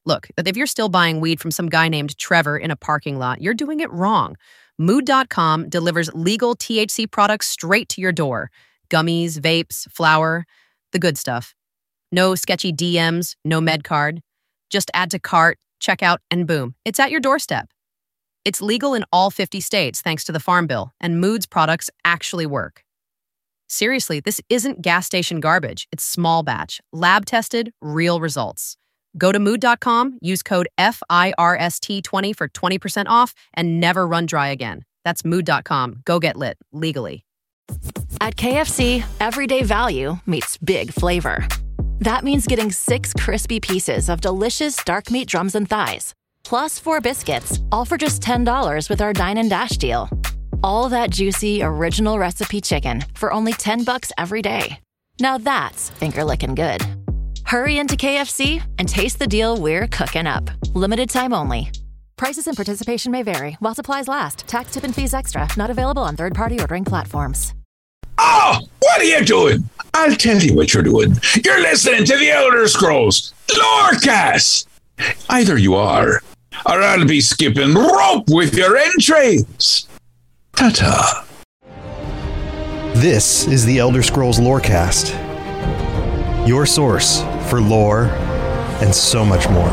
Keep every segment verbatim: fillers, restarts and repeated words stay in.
Look, if you're still buying weed from some guy named Trevor in a parking lot, you're doing it wrong. Mood dot com delivers legal T H C products straight to your door. Gummies, vapes, flour, the good stuff. No sketchy D Ms, no med card. Just add to cart, check out, and boom, it's at your doorstep. It's legal in all fifty states thanks to the Farm Bill, and Mood's products actually work. Seriously, this isn't gas station garbage. It's small batch, lab tested, real results. Go to mood dot com, use code F I R S T twenty for twenty percent off, and never run dry again. That's mood dot com. Go get lit, legally. At K F C, everyday value meets big flavor. That means getting six crispy pieces of delicious dark meat drums and thighs, plus four biscuits, all for just ten dollars with our Dine and Dash deal. All that juicy, original recipe chicken for only ten bucks every day. Now that's finger-licking good. Hurry into K F C and taste the deal we're cooking up. Limited time only. Prices and participation may vary while supplies last. Tax, tip, and fees extra. Not available on third-party ordering platforms. Oh, what are you doing? I'll tell you what you're doing. You're listening to the Elder Scrolls Lorecast. Either you are, or I'll be skipping rope with your entrails. Ta-ta. This is the Elder Scrolls Lorecast. Your source for lore and so much more.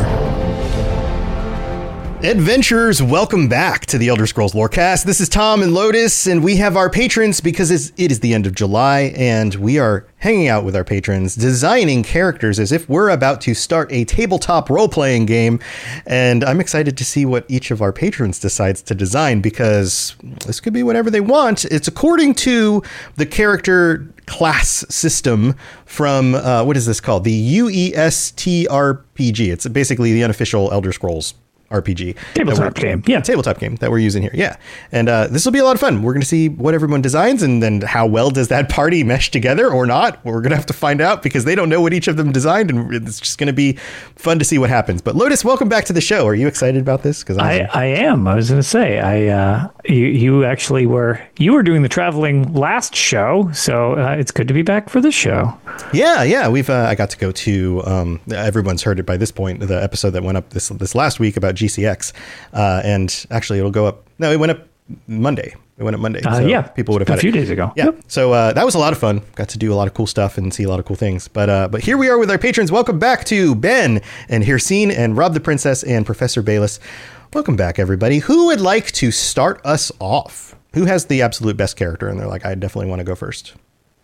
Adventurers, welcome back to the Elder Scrolls Lorecast. This is Tom and Lotus, and we have our patrons because it's, it is the end of July, and we are hanging out with our patrons, designing characters as if we're about to start a tabletop role-playing game. And I'm excited to see what each of our patrons decides to design, because this could be whatever they want. It's according to the character class system from, uh, what is this called? The U E S T R P G. It's basically the unofficial Elder Scrolls R P G. Tabletop game. Yeah. Tabletop game that we're using here. Yeah. And uh, this will be a lot of fun. We're going to see what everyone designs, and then how well does that party mesh together or not. We're going to have to find out, because they don't know what each of them designed, and it's just going to be fun to see what happens. But Lotus, welcome back to the show. Are you excited about this? Because I, I am. I was going to say, I uh, you, you actually were, you were doing the traveling last show, so uh, it's good to be back for this show. Yeah, yeah. We've uh, I got to go to, um, everyone's heard it by this point, the episode that went up this this last week about G C X. Uh, and actually, it'll go up. No, it went up Monday. It went up Monday. Uh, so yeah, people would have a had few it. days ago. Yeah. Yep. So uh, that was a lot of fun. Got to do a lot of cool stuff and see a lot of cool things. But uh, but here we are with our patrons. Welcome back to Ben and Hirsine and Rob the Princess and Professor Bayless. Welcome back, everybody. Who would like to start us off? Who has the absolute best character? And they're like, I definitely want to go first.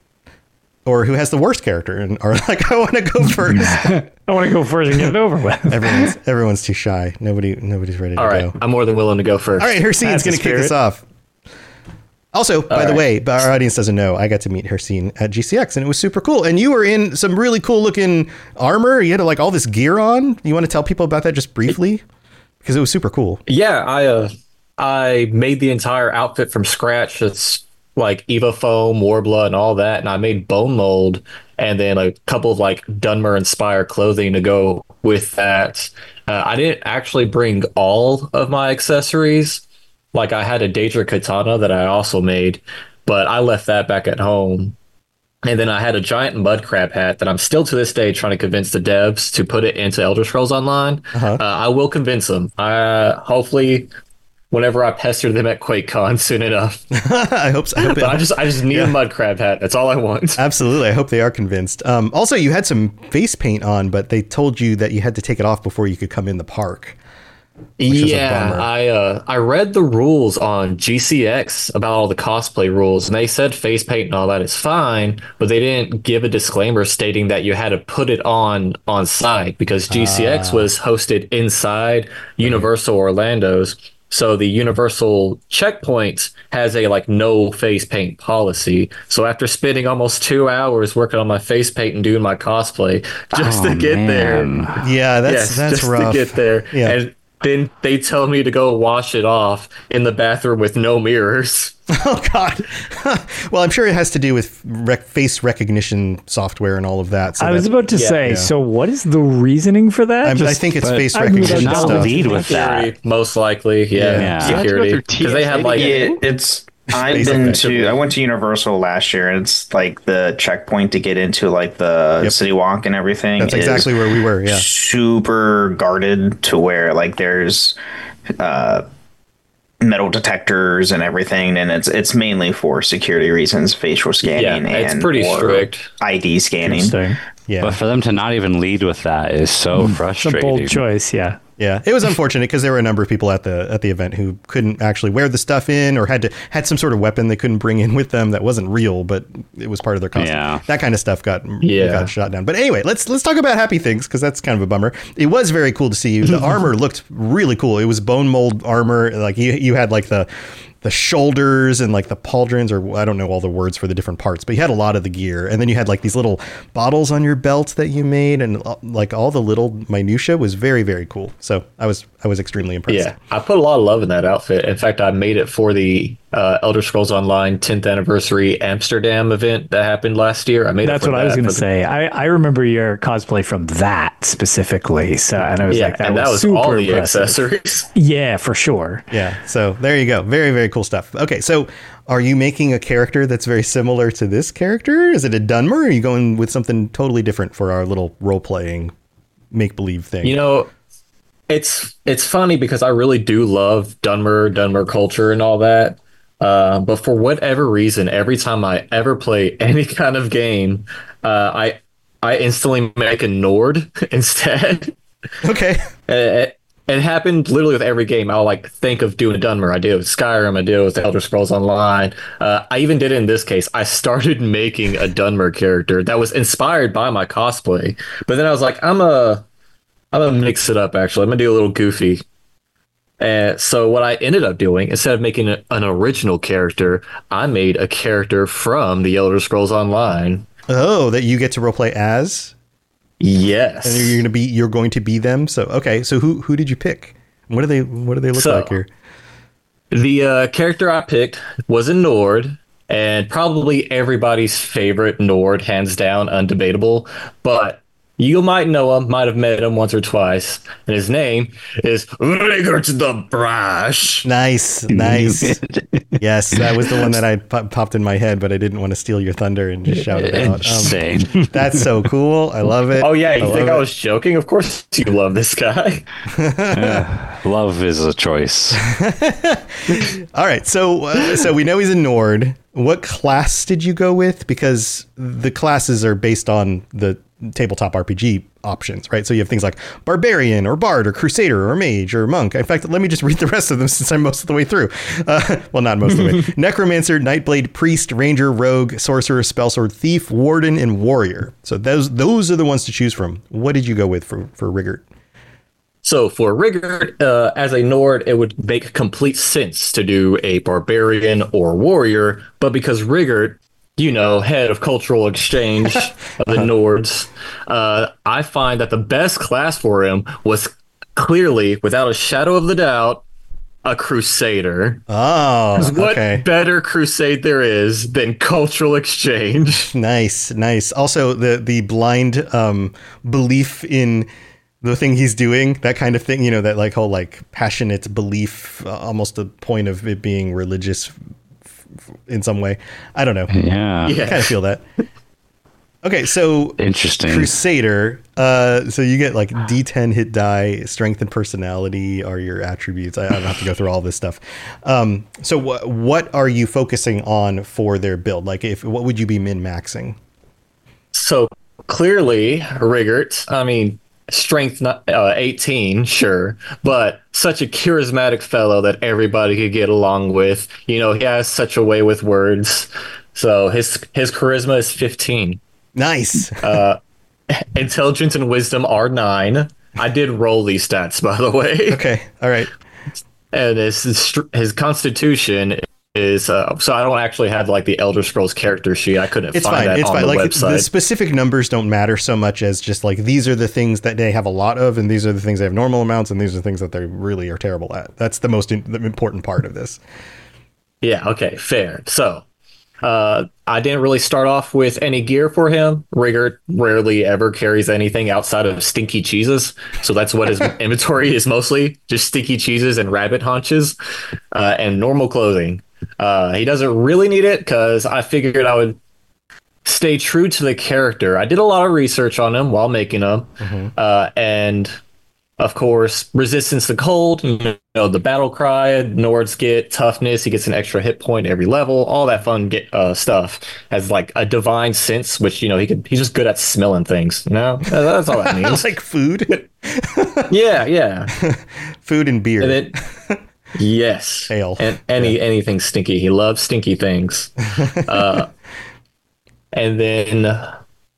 Or who has the worst character and are like, I want to go first. I want to go first and get it over with. everyone's everyone's too shy. Nobody nobody's ready to All right, go. I'm more than willing to go first. All right, Hirsine's going to kick us off. Also, by the way, but our audience doesn't know, I got to meet Hirsine at G C X, and it was super cool. And you were in some really cool looking armor. You had like all this gear on. You want to tell people about that just briefly? Because it was super cool. Yeah, I uh, I made the entire outfit from scratch. It's like Eva foam, Warblood, and all that. And I made bone mold and then a couple of like Dunmer inspired clothing to go with that. Uh, I didn't actually bring all of my accessories. Like I had a Daedra katana that I also made, but I left that back at home. And then I had a giant mud crab hat that I'm still to this day trying to convince the devs to put it into Elder Scrolls Online. Uh-huh. Uh, I will convince them. Uh, hopefully, whenever I pester them at QuakeCon soon enough. I hope so. I, hope but I just I just need yeah. a mud crab hat. That's all I want. Absolutely. I hope they are convinced. Um, also, you had some face paint on, but they told you that you had to take it off before you could come in the park. Yeah, I uh, I read the rules on G C X about all the cosplay rules, and they said face paint and all that is fine, but they didn't give a disclaimer stating that you had to put it on on site because G C X uh. was hosted inside Universal mm-hmm. Orlando's. So the Universal checkpoint has a like no face paint policy. So after spending almost two hours working on my face paint and doing my cosplay just oh, to get man. there, yeah, that's yes, that's just rough. to get there, yeah. And then they tell me to go wash it off in the bathroom with no mirrors. Oh, God. Well, I'm sure it has to do with rec- face recognition software and all of that. So I was that, about to yeah, say, yeah. so what is the reasoning for that? I, mean, Just, I think it's face I recognition not stuff. lead with Security, that. most likely, yeah. yeah. Security. Because they have like... it, it's I've been to. I went to Universal last year, and it's like the checkpoint to get into like the Yep. City Walk and everything. That's is exactly where we were. Yeah. super guarded to where like there's uh, metal detectors and everything, and it's it's mainly for security reasons, facial scanning, Yeah, it's and pretty or strict. I D scanning. Interesting. Yeah. But for them to not even lead with that is so It's a frustrating. bold choice, yeah. Yeah, it was unfortunate because there were a number of people at the at the event who couldn't actually wear the stuff in, or had to had some sort of weapon they couldn't bring in with them that wasn't real, but it was part of their costume. Yeah. That kind of stuff got Yeah. got shot down. But anyway, let's let's talk about happy things because that's kind of a bummer. It was very cool to see you. The armor looked really cool. It was bone mold armor. Like you you had like the the shoulders and like the pauldrons, or I don't know all the words for the different parts, but you had a lot of the gear, and then you had like these little bottles on your belt that you made, and uh, like all the little minutia was very very cool. So I was I was extremely impressed. Yeah, I put a lot of love in that outfit. In fact, I made it for the uh, Elder Scrolls Online tenth anniversary Amsterdam event that happened last year. I made That's it for what I was that, going to for the- say. I, I remember your cosplay from that specifically. So, and I was Yeah, like, that and was, that was super all the impressive. accessories. Yeah, for sure. Yeah. So there you go. Very, very cool stuff. Okay. So are you making a character that's very similar to this character? Is it a Dunmer, or are you going with something totally different for our little role playing make believe thing? You know, it's it's funny because I really do love Dunmer, Dunmer culture and all that. Uh, but for whatever reason, every time I ever play any kind of game, uh, I I instantly make a Nord instead. Okay. It, it happened literally with every game. I'll like think of doing a Dunmer. I did it with Skyrim. I did it with Elder Scrolls Online. Uh, I even did it in this case. I started making a Dunmer character that was inspired by my cosplay. But then I was like, I'm a, I'm gonna mix it up. Actually, I'm gonna do a little goofy. And so what I ended up doing, instead of making a, an original character, I made a character from the Elder Scrolls Online. Oh, that you get to roleplay as, Yes. and you're gonna be you're going to be them. So okay. So who who did you pick? What do they what do they look So- like here? The uh, character I picked was a Nord, and probably everybody's favorite Nord, hands down, undebatable. But you might know him, might have met him once or twice, and his name is Rigert the Brash. Nice, nice. Yes, that was the one that I pop- popped in my head, but I didn't want to steal your thunder and just shout it out. Um, Insane. that's so cool. I love it. Oh yeah, you I think love I it. was joking? Of course you love this guy. Love is a choice. All right, so uh, so we know he's a Nord. What class did you go with? Because the classes are based on the tabletop R P G options, right? So you have things like Barbarian or Bard or Crusader or Mage or Monk. In fact, let me just read the rest of them since I'm most of the way through. Uh, well, not most of the way. Necromancer, Nightblade, Priest, Ranger, Rogue, Sorcerer, Spellsword, Thief, Warden, and Warrior. So those those are the ones to choose from. What did you go with for, for Rigert? So for Rigert, uh, as a Nord, it would make complete sense to do a Barbarian or Warrior, but because Rigert, you know, head of cultural exchange of the Nords, uh, I find that the best class for him was clearly, without a shadow of the doubt, a Crusader. Oh, What okay. better crusade there is than cultural exchange? Nice, nice. Also, the the blind um, belief in the thing he's doing, that kind of thing, you know, that like whole like passionate belief, uh, almost a point of it being religious f- f- in some way. I don't know. Yeah. I kind of feel that. Okay, so Interesting. Crusader. Uh, so you get like D ten hit die, strength and personality are your attributes. I, I don't have to go through all this stuff. Um, so wh- what are you focusing on for their build? Like, if what would you be min maxing? So clearly, Rigert, I mean, strength not, uh, eighteen, sure, but such a charismatic fellow that everybody could get along with. You know, he has such a way with words. So his his charisma is fifteen. Nice. Intelligence and wisdom are nine. I did roll these stats, by the way. Okay. All right. And his his, his constitution is uh, so I don't actually have like the Elder Scrolls character sheet. I couldn't It's find fine. that It's on fine. the Like website. the specific numbers don't matter so much as just like these are the things that they have a lot of, and these are the things they have normal amounts, and these are the things that they really are terrible at. That's the most in, the important part of this. Yeah, okay, fair. So, uh, I didn't really start off with any gear for him. Rigert rarely ever carries anything outside of stinky cheeses. So that's what his inventory is mostly, just stinky cheeses and rabbit haunches, uh, and normal clothing. Uh, he doesn't really need it because I figured I would stay true to the character. I did a lot of research on him while making him, mm-hmm. uh, and of course, resistance to cold, you know, the battle cry, Nords get toughness, he gets an extra hit point every level, all that fun get, uh, stuff. Has like a divine sense, which, you know, he could he's just good at smelling things. You know? That's all that means. Like food? yeah, yeah. Food and beer. And then, yes. Ale. And any yeah. anything stinky. He loves stinky things. uh, and then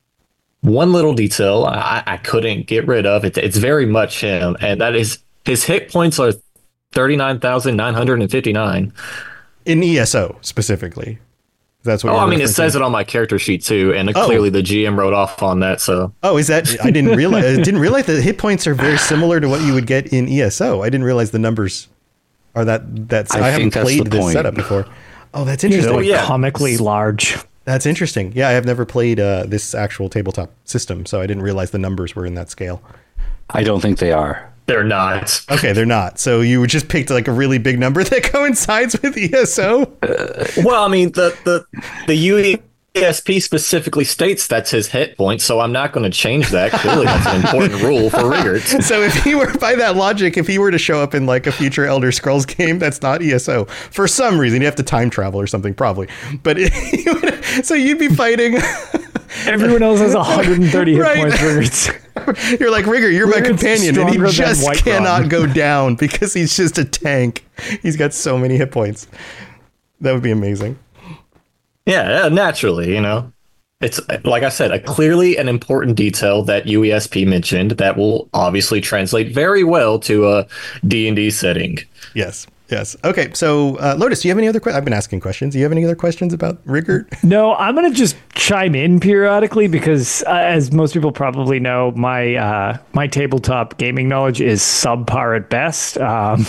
one little detail I, I couldn't get rid of. It, it's very much him, and that is his hit points are thirty-nine thousand nine hundred fifty-nine. In E S O, specifically. That's what Oh, I mean, it says it on my character sheet, too, and oh. clearly the G M wrote off on that, so... Oh, is that... I didn't realize... I didn't realize that hit points are very similar to what you would get in E S O. I didn't realize the numbers are that... That's, I, I haven't played this point. setup before. Oh, that's interesting. They're like comically large. That's interesting. Yeah, I have never played uh, this actual tabletop system, so I didn't realize the numbers were in that scale. I don't think they are. They're not. Okay, they're not. So you just picked like a really big number that coincides with E S O? Uh, well, I mean, the, the, the U E S P specifically states that's his hit point, so I'm not going to change that. Clearly, that's an important rule for Rigurd. So if he were, by that logic, if he were to show up in like a future Elder Scrolls game that's not E S O, for some reason, you have to time travel or something, probably. But it, so you'd be fighting... Everyone else has one hundred thirty hit right. points, Rigurd. You're like, Rigurd, you're Rigurd's my companion, and he just cannot go down because he's just a tank. He's got so many hit points. That would be amazing. Yeah, naturally, you know. It's, like I said, a clearly an important detail that U E S P mentioned that will obviously translate very well to a D and D setting. Yes. Yes. Okay. So, uh, Lotus, do you have any other questions? I've been asking questions. Do you have any other questions about Rigurd? No, I'm going to just chime in periodically because, uh, as most people probably know, my uh, my tabletop gaming knowledge is subpar at best. Um,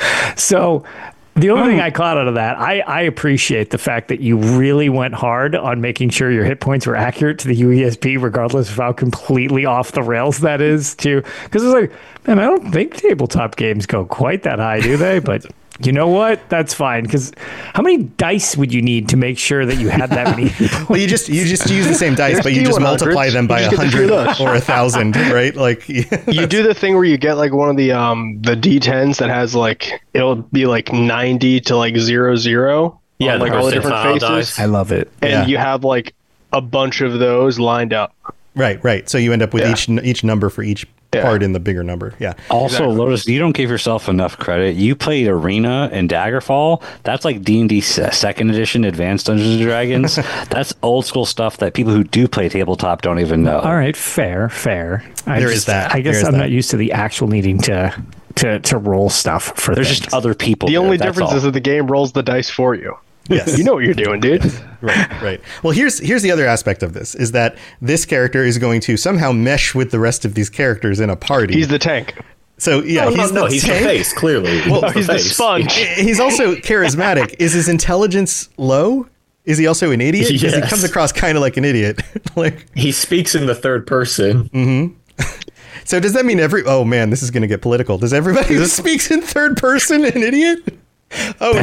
so, the only thing I caught out of that, I, I appreciate the fact that you really went hard on making sure your hit points were accurate to the U E S P, regardless of how completely off the rails that is, too. Because it's like, man, I don't think tabletop games go quite that high, do they? But... You know what? That's fine. Because how many dice would you need to make sure that you had that many? Well, you just you just use the same dice, but you just multiply them by a hundred or a thousand, right? Like you do the thing where you get like one of the um the D tens that has like it'll be like ninety to like zero zero. Yeah, on, like all the different faces. Dice. I love it. And yeah. you have like a bunch of those lined up. Right, right. So you end up with yeah. each each number for each. Yeah. Part in the bigger number. Yeah. Also, exactly. Lotus, you don't give yourself enough credit. You played Arena and Daggerfall. That's like D and D second edition Advanced Dungeons and Dragons. That's old school stuff that people who do play tabletop don't even know. All right, fair, fair. I there just, is that. I guess there I'm that. not used to the actual needing to to to roll stuff for. There's things. just other people. The there, only difference all. is that the game rolls the dice for you. Yes. You know what you're doing, dude. Right, right. Well, here's here's the other aspect of this, is that this character is going to somehow mesh with the rest of these characters in a party. He's the tank. So, yeah, no, he's no, the no, he's tank. the face, clearly. Well, no, he's the, the face. sponge. He's also charismatic. Is his intelligence low? Is he also an idiot? Because yes. he comes across kind of like an idiot. Like he speaks in the third person. Mm-hmm. So does that mean every... Oh, man, this is going to get political. Does everybody who speaks in third person an idiot? Oh,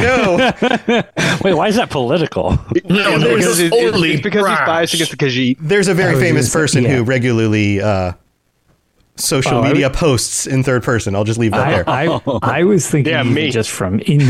no. Wait, why is that political? No, no because, it's, only it's because he's biased against the Khajiit. There's a very famous person yeah. who regularly uh, social oh, media would, posts in third person. I'll just leave that I, there. I, I was thinking yeah, even me. just from in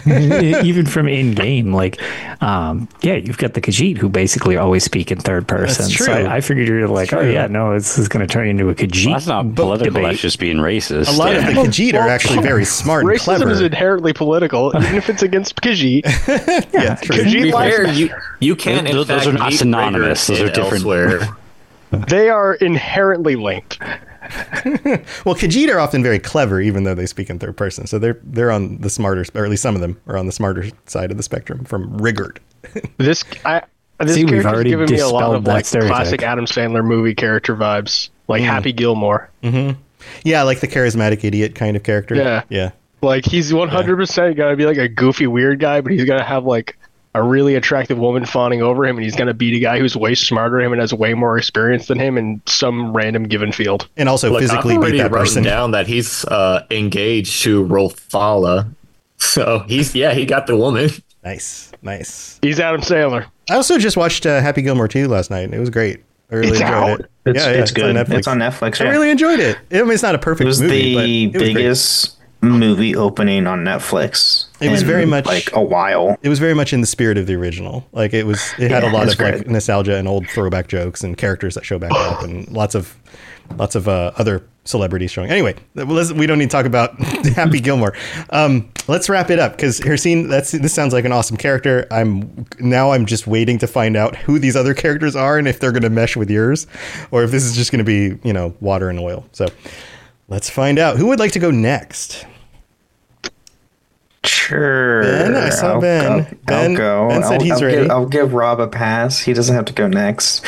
even from in game, like, um, yeah, you've got the Khajiit who basically always speak in third person. That's true. So I, I figured you're like, oh yeah, no, this is going to turn into a Khajiit. Well, that's not political. Debate. That's just being racist. A lot yeah. of the Khajiit are actually very smart and Racism clever. is inherently political, even if it's against Khajiit. Yeah, true. To be Khajiit fair, lies. you, you can, in those, fact, those are not meet synonymous. Those are Rigurd different. Elsewhere. They are inherently linked. Well, Khajiit are often very clever, even though they speak in third person. So they're they're on the smarter, or at least some of them are on the smarter side of the spectrum from Rigurd. This I this See, we've character's already giving me a lot dispelled of that like stereotype. classic Adam Sandler movie character vibes, like Mm. Happy Gilmore. Mm-hmm. Yeah, like the charismatic idiot kind of character. Yeah. Yeah. Like he's one hundred percent gonna be like a goofy weird guy, but he's gonna have like a really attractive woman fawning over him, and he's gonna beat a guy who's way smarter than him and has way more experience than him in some random given field. And also Look, physically I've beat already that written person. down that he's uh, engaged to Rolthala. So he's, yeah, he got the woman. Nice, nice. He's Adam Sandler. I also just watched uh, Happy Gilmore two last night. It was great. I really It's enjoyed out. it. It's, yeah, yeah, it's good. on Netflix. It's on Netflix. I Yeah. really enjoyed it. I mean, it's not a perfect It was movie, but the it was great. biggest movie opening on Netflix. It was in, very much like a while. It was very much in the spirit of the original. Like it was, it had Yeah, a lot it's of like great. nostalgia and old throwback jokes and characters that show back up and lots of, lots of uh, other celebrities showing. Anyway, let's, we don't need to talk about Happy Gilmore. Um, let's wrap it up because Hercene, that's this sounds like an awesome character. I'm now I'm just waiting to find out who these other characters are and if they're going to mesh with yours, or if this is just going to be, you know, water and oil. So let's find out. Who would like to go next? Sure. Ben, I saw I'll, Ben. I'll, Ben- I'll go. Ben said I'll, he's I'll ready. Give, I'll give Rob a pass. He doesn't have to go next.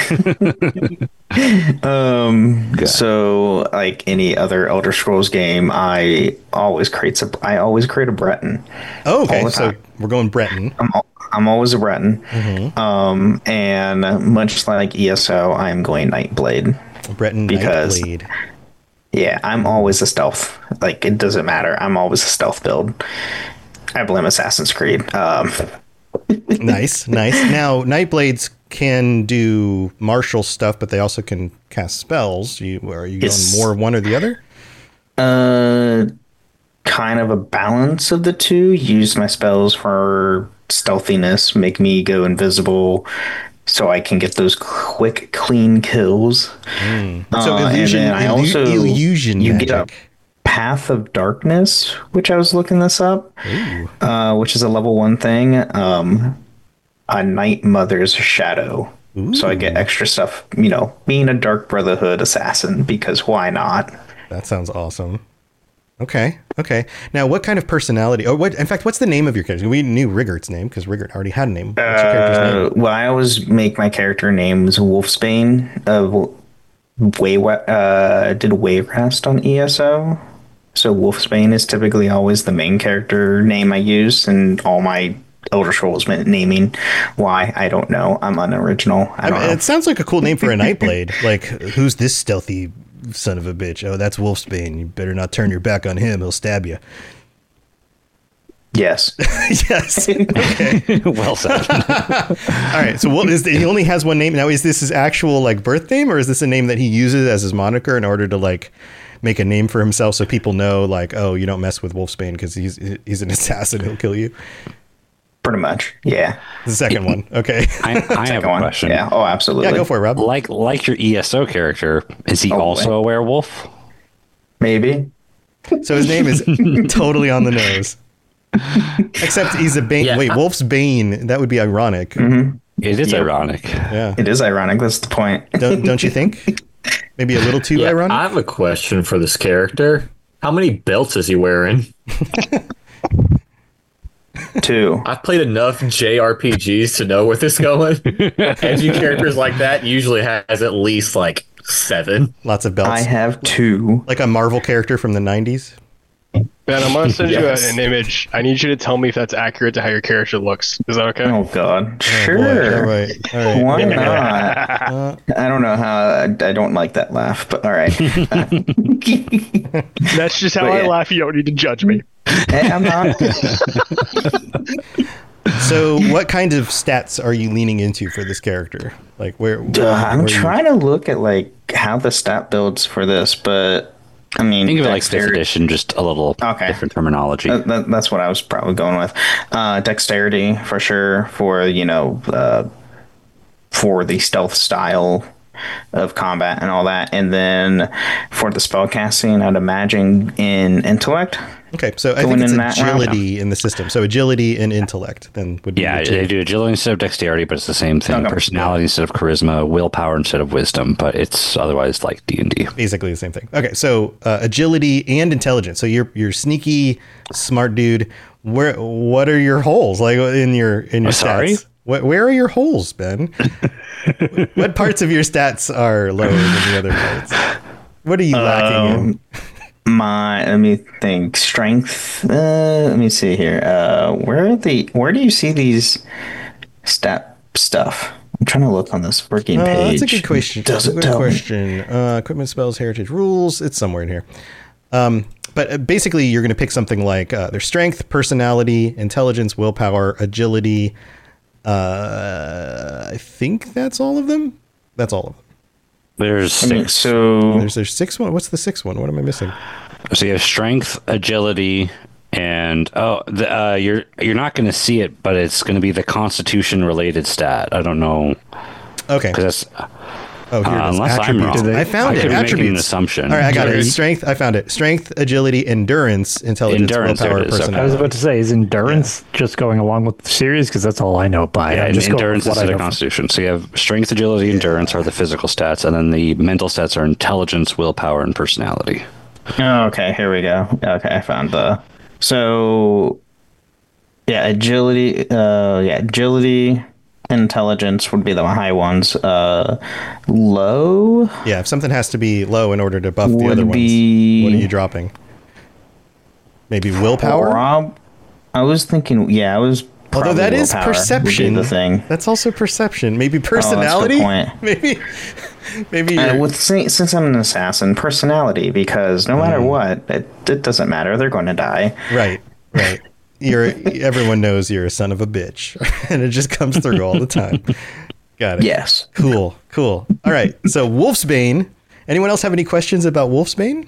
um. So, like any other Elder Scrolls game, I always create a. I always create a Breton. Oh, okay. All the So time. we're going Breton. I'm al- I'm always a Breton. Mm-hmm. Um. And much like E S O, I am going Nightblade. Breton Because- Nightblade. Yeah, I'm always a stealth. Like, it doesn't matter. I'm always a stealth build. I blame Assassin's Creed. Um, Nice, nice. Now, Nightblades can do martial stuff, but they also can cast spells. You are you going Yes. more one or the other? uh, kind of a balance of the two. Use my spells for stealthiness, make me go invisible, so I can get those quick, clean kills. So Uh, and illusion, then I illu- also illusion you magic. get a Path of Darkness, which I was looking this up, uh, which is a level one thing. Um, a Night Mother's Shadow. So I get extra stuff, you know, being a Dark Brotherhood assassin, because why not? That sounds awesome. Okay, okay. Now, what kind of personality? Oh, what? In fact, what's the name of your character? We knew Riggert's name because Riggert already had a name. What's your character's Uh, name? well, I always make my character names Wolfsbane. Uh, Way uh, did Wayrest on E S O. So Wolfsbane is typically always the main character name I use, and all my Elder Scrolls naming. Why? I don't know. I'm unoriginal. I I don't mean, know. it sounds like a cool name for a Nightblade. Like, who's this stealthy son of a bitch? Oh, that's Wolfsbane. You better not turn your back on him. He'll stab you. Yes. Yes. Okay. Well said. All right. So what is the, he only has one name now? Is this his actual like birth name, or is this a name that he uses as his moniker in order to like make a name for himself so people know like, oh, you don't mess with Wolfsbane because he's he's an assassin. He'll kill you. Pretty much. Yeah. The second one. Okay. I, I have Second a one. question. Yeah. Oh, absolutely. Yeah, go for it, Rob. Like like your E S O character, is he Oh, also boy. a werewolf? Maybe. So his name is totally on the nose. Except he's a Bane. Yeah. Wait, Wolf's Bane. That would be ironic. Mm-hmm. It is Yep. ironic. Yeah. It is ironic. That's the point. Don't don't you think? Maybe a little too Yeah, ironic. I have a question for this character. How many belts is he wearing? Two. I've played enough J R P Gs to know where this is going. Edgy characters like that usually has at least like seven. Lots of belts. I have two. Like a Marvel character from the nineties. Ben, I'm gonna send Yes. you an image. I need you to tell me if that's accurate to how your character looks. Is that okay? Oh God. Oh, boy. Sure. All right. All right. Why not? Uh, I don't know how. I, I don't like that laugh, but all right. That's just how But I yeah. laugh. You don't need to judge me. Hey, I'm not. so, what kind of stats are you leaning into for this character? Like, where? Uh, where I'm where you- trying to look at like how the stat builds for this, but I mean, Think of it like fifth dexterity- edition, just a little Okay. different terminology. That, that, that's what I was probably going with. Uh, dexterity for sure for you know uh, for the stealth style of combat and all that, and then for the spell casting, I'd imagine in intellect. Okay, so I Going think it's in that route? agility in the system. So agility and intellect then would be yeah, the two. they do agility instead of dexterity, but it's the same thing. Okay. Personality instead of charisma, willpower instead of wisdom, but it's otherwise like D and D. Basically the same thing. Okay, so uh, agility and intelligence. So you're you're sneaky, smart dude. Where what are your holes like in your in your Oh, stats? sorry? What, where are your holes, Ben? What parts of your stats are lower than the other parts? What are you lacking in? My let me think. Strength. Uh, let me see here. Uh, where are the? Where do you see these stat stuff? I'm trying to look on this working Uh, page. that's a good question. Does it good tell me? question. Uh, equipment, spells, heritage, rules. It's somewhere in here. Um, but uh, basically, you're going to pick something like uh, their strength, personality, intelligence, willpower, agility. Uh, I think that's all of them. That's all of them. There's I mean, six. so There's there's six one. What's the sixth one? What am I missing? So you have strength, agility, and oh, the, uh, you're you're not going to see it, but it's going to be the Constitution related stat. I don't know. Okay. Because Oh, here Uh, it is. unless I'm Attributes. wrong. I found I it. could be making Attributes. an assumption. All right, I got it. Sorry. Strength. I found it. Strength, agility, endurance, intelligence, Endurance, there willpower, it is. Okay. I was personality. about to say, is endurance just going along with the series? Because that's all I know by. Yeah, I and just go with endurance what is I the know. Constitution. So you have strength, agility, endurance are the physical stats, and then the mental stats are intelligence, willpower, and personality. Oh, okay, here we go. Okay, I found the. So, yeah, agility. Uh, yeah, agility, intelligence would be the high ones. Uh, low Yeah, if something has to be low in order to buff the would other be. ones, what are you dropping? Maybe willpower? Prob- I was thinking. Yeah, I was. Although probably that is willpower would be perception. The thing. That's also perception. Maybe Oh, that's a personality? good point. Maybe maybe Uh, you're- with since since I'm an assassin, personality, because no matter what, it, it doesn't matter. They're going to die. right, right. You're everyone knows you're a son of a bitch. And it just comes through all the time. Got it. Yes. Cool, cool. All right. So Wolfsbane. Anyone else have any questions about Wolfsbane?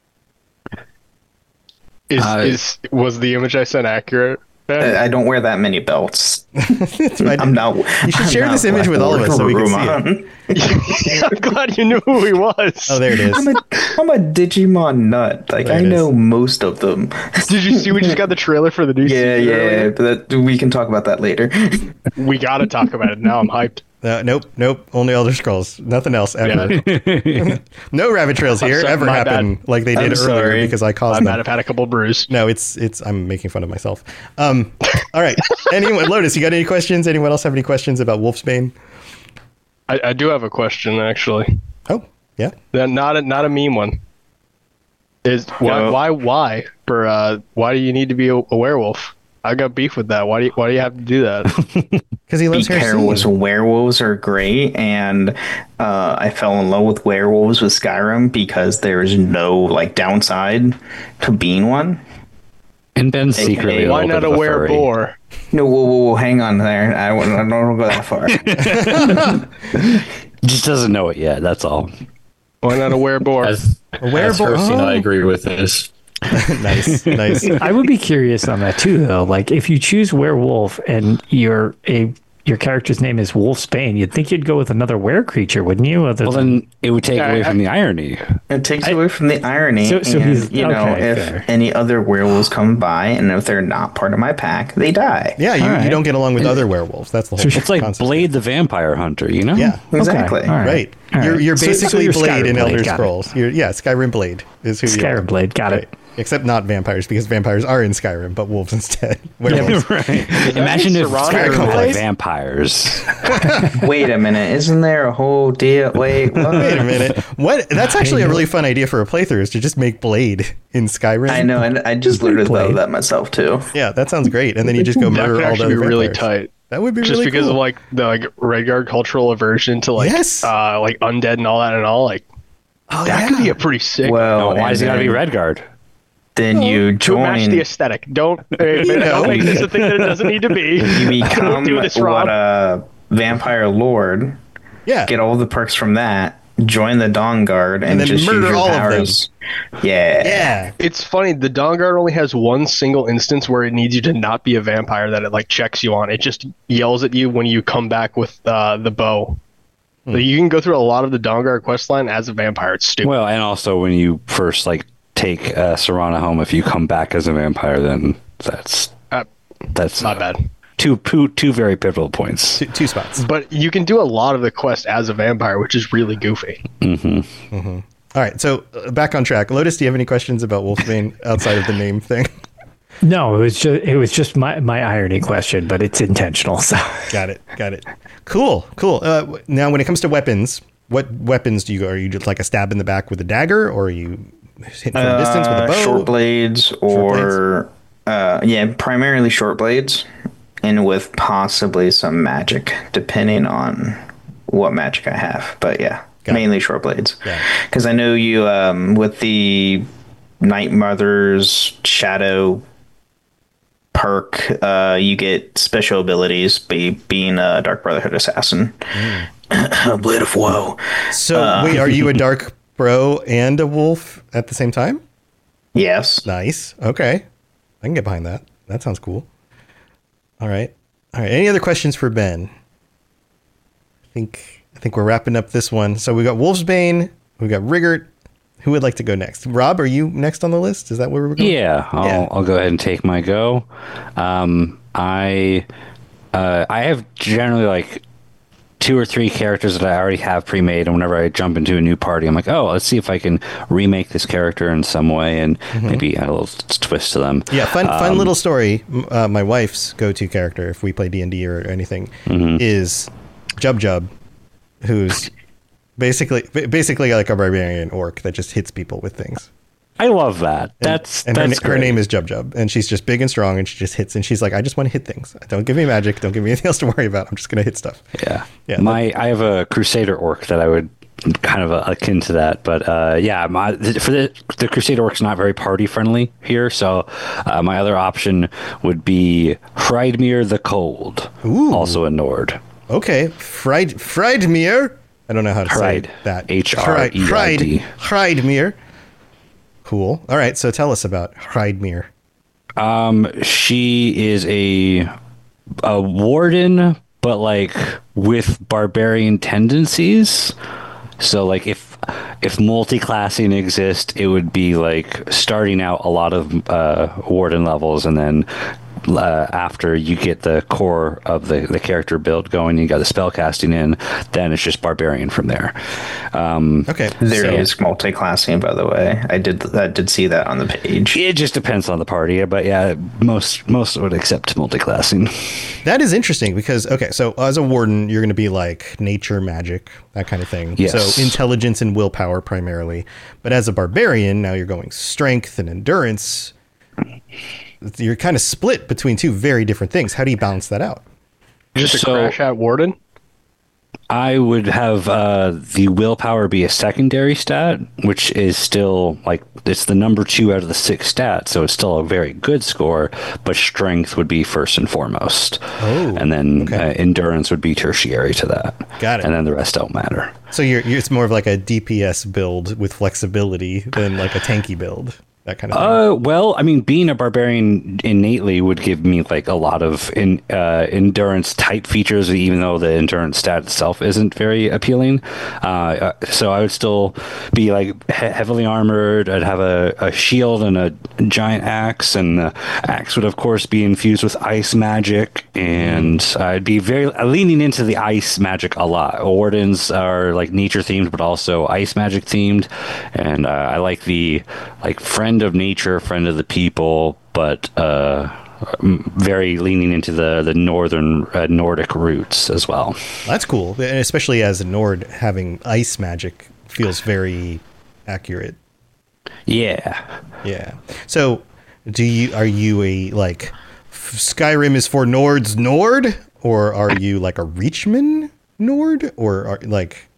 Is Uh, is was the image I sent accurate? Ben? I I don't wear that many belts. It's fine. I'm not. You should I'm share not this image with all of us so we can see it. I'm glad you knew who he was. Oh, there it is. I'm a, I'm a Digimon nut. Like There I it know is. most of them. Did you see we just got the trailer for the new Yeah, season yeah. earlier? But that, we can talk about that later. We got to talk about it now. I'm hyped. Uh, nope, nope. Only Elder Scrolls. Nothing else ever. Yeah. No rabbit trails here sorry, ever my happen bad. like they did I'm earlier sorry. because I I caused might them. have had a couple brews. No, it's it's. I'm making fun of myself. Um. All right. Anyone, Lotus, you got any questions? Anyone else have any questions about Wolfsbane? I, I do have a question actually. Oh, yeah. Then not a not a meme one. Is why No. why why for uh why do you need to be a, a werewolf? I got beef with that. Why do you, why do you have to do that? Because he loves Because Hercule. werewolves are great, and uh, I fell in love with werewolves with Skyrim because there's no like downside to being one. And Ben's Hey, secretly hey, a Why little not bit a of a furry. werebore? No, whoa, whoa, whoa, hang on there. I, won't- I don't go that far. He just doesn't know it yet. That's all. Why not a werebore? As, Where as bo- Hercene, oh. I agree with this. Nice, nice. I would be curious on that too, though. Like, if you choose werewolf and you're a your character's name is Wolfsbane, you'd think you'd go with another were creature, wouldn't you? Other Well, than then it would take Yeah, away I- from the irony. It takes away from the irony. So- so and, he's- you know, okay, if fair. any other werewolves come by and if they're not part of my pack, they die. Yeah, you, All you right. don't get along with other werewolves. That's the whole It's like concept. Blade the Vampire Hunter, you know? Yeah, Exactly. Okay, all right. all You're, right. you're So- so basically you're Blade Skyrim in Blade, Elder got it. Scrolls. You're, yeah, Skyrim Blade is who you are. Skyrim Blade, got it. Except not vampires, because vampires are in Skyrim, but wolves instead. Werewolves. right. Imagine if Serrano Skyrim had Blade? vampires. Wait a minute. Isn't there a whole deal? Wait, what? Wait a minute. What? That's actually a really fun idea for a playthrough, is to just make Blade in Skyrim. I know, and I just literally thought Blade. of that myself too. Yeah, that sounds great. And then you just go That murder could all the actually be other really vampires. tight. That would be Just really because cool. of like the like Redguard cultural aversion to like Yes. uh like undead and all that and all like oh, that yeah. could be a pretty sick. Well, Oh, why and is it gotta be then- Redguard? Then you to match join. the aesthetic. Don't hey, man, know. don't make this a thing that it doesn't need to be. You become do this, what Rob. a vampire lord. Yeah. Get all the perks from that. Join the Dawn Guard and, And then just murder use your all of them. powers. Yeah. Yeah. It's funny. The Dawn Guard only has one single instance where it needs you to not be a vampire that it like checks you on. It just yells at you when you come back with uh, the bow. Hmm. So you can go through a lot of the Dawn Guard questline as a vampire. It's stupid. Well, and also when you first like take uh, Serana home, if you come back as a vampire, then that's Uh, that's not bad. Two, two, two very pivotal points. Two, two spots. But you can do a lot of the quest as a vampire, which is really goofy. Mm-hmm. All right, so uh, back on track. Lotus, do you have any questions about Wolfsbane outside of the name thing? No, it was just it was just my, my irony question, but it's intentional. So Got it. Got it. Cool. Cool. Uh, w- now, when it comes to weapons, what weapons do you go? Are you just like a stab in the back with a dagger, or are you hitting from a distance with a Uh, bow? short blades or uh, yeah, primarily short blades, and with possibly some magic, depending on what magic I have. But yeah, Got it. mainly short blades. Yeah. Because I know you um, with the Night Mother's Shadow perk, uh, you get special abilities by being a Dark Brotherhood assassin. Mm. Blade of Woe. So, uh, wait, are you a Dark Bro and a wolf at the same time? Yes. Nice. Okay. I can get behind that. That sounds cool. All right. All right. Any other questions for Ben? I think I think we're wrapping up this one. So we got Wolfsbane, we got Riggert. Who would like to go next? Rob, are you next on the list? Is that where we're going? Yeah, I'll, yeah. I'll go ahead and take my go. Um, I uh, I have generally like two or three characters that I already have pre-made, and whenever I jump into a new party, I'm like, oh, let's see if I can remake this character in some way and mm-hmm. maybe add a little twist to them. Yeah, fun, um, fun little story. Uh, my wife's go-to character, if we play D and D or anything, mm-hmm. is Jub Jub, who's basically basically like a barbarian orc that just hits people with things. I love that. That's and, and that's her, her name is Jub Jub, and she's just big and strong, and she just hits. And she's like, I just want to hit things. Don't give me magic. Don't give me anything else to worry about. I'm just gonna hit stuff. Yeah, yeah. My I have a Crusader orc that I would kind of uh, akin to that, but uh, yeah, my for the the Crusader orc's not very party friendly here, so uh, my other option would be Hreidmir the Cold, Ooh. Also a Nord. Okay, Fried Hreidmir. I don't know how to Hreid. say that. H R E I D. Hreidmir. Cool. All right. So tell us about Hreidmir. Um, she is a a warden, but like with barbarian tendencies. So like if if multi-classing exists, it would be like starting out a lot of uh, warden levels, and then uh, after you get the core of the, the character build going, you got the spell casting in, then it's just barbarian from there. Um, okay, there so, is multi-classing, by the way. I did I did see that on the page. It just depends on the party, but yeah, most most would accept multi-classing. That is interesting because okay, so as a warden, you're going to be like nature, magic, that kind of thing. Yes. So intelligence and willpower primarily. But as a barbarian, now you're going strength and endurance. You're kind of split between two very different things. How do you balance that out? Just a so, crash out warden? I would have uh, the willpower be a secondary stat, which is still like it's the number two out of the six stats, so it's still a very good score. But strength would be first and foremost, oh, and then okay. uh, endurance would be tertiary to that. Got it. And then the rest don't matter. So you're, you're it's more of like a D P S build with flexibility than like a tanky build. That kind of thing. Uh, well, I mean, being a barbarian innately would give me like a lot of in, uh, endurance type features, even though the endurance stat itself isn't very appealing. Uh, so I would still be like he- heavily armored. I'd have a, a shield and a giant axe, and the axe would, of course, be infused with ice magic. And I'd be very leaning into the ice magic a lot. Wardens are like nature themed, but also ice magic themed, and uh, I like the like friend of nature, friend of the people, but uh, very leaning into the the northern uh, Nordic roots as well. That's cool, and especially as a Nord, having ice magic feels very accurate. Yeah, yeah. So, do you are you a like Skyrim is for Nords Nord, or are you like a Reachman Nord, or are, like?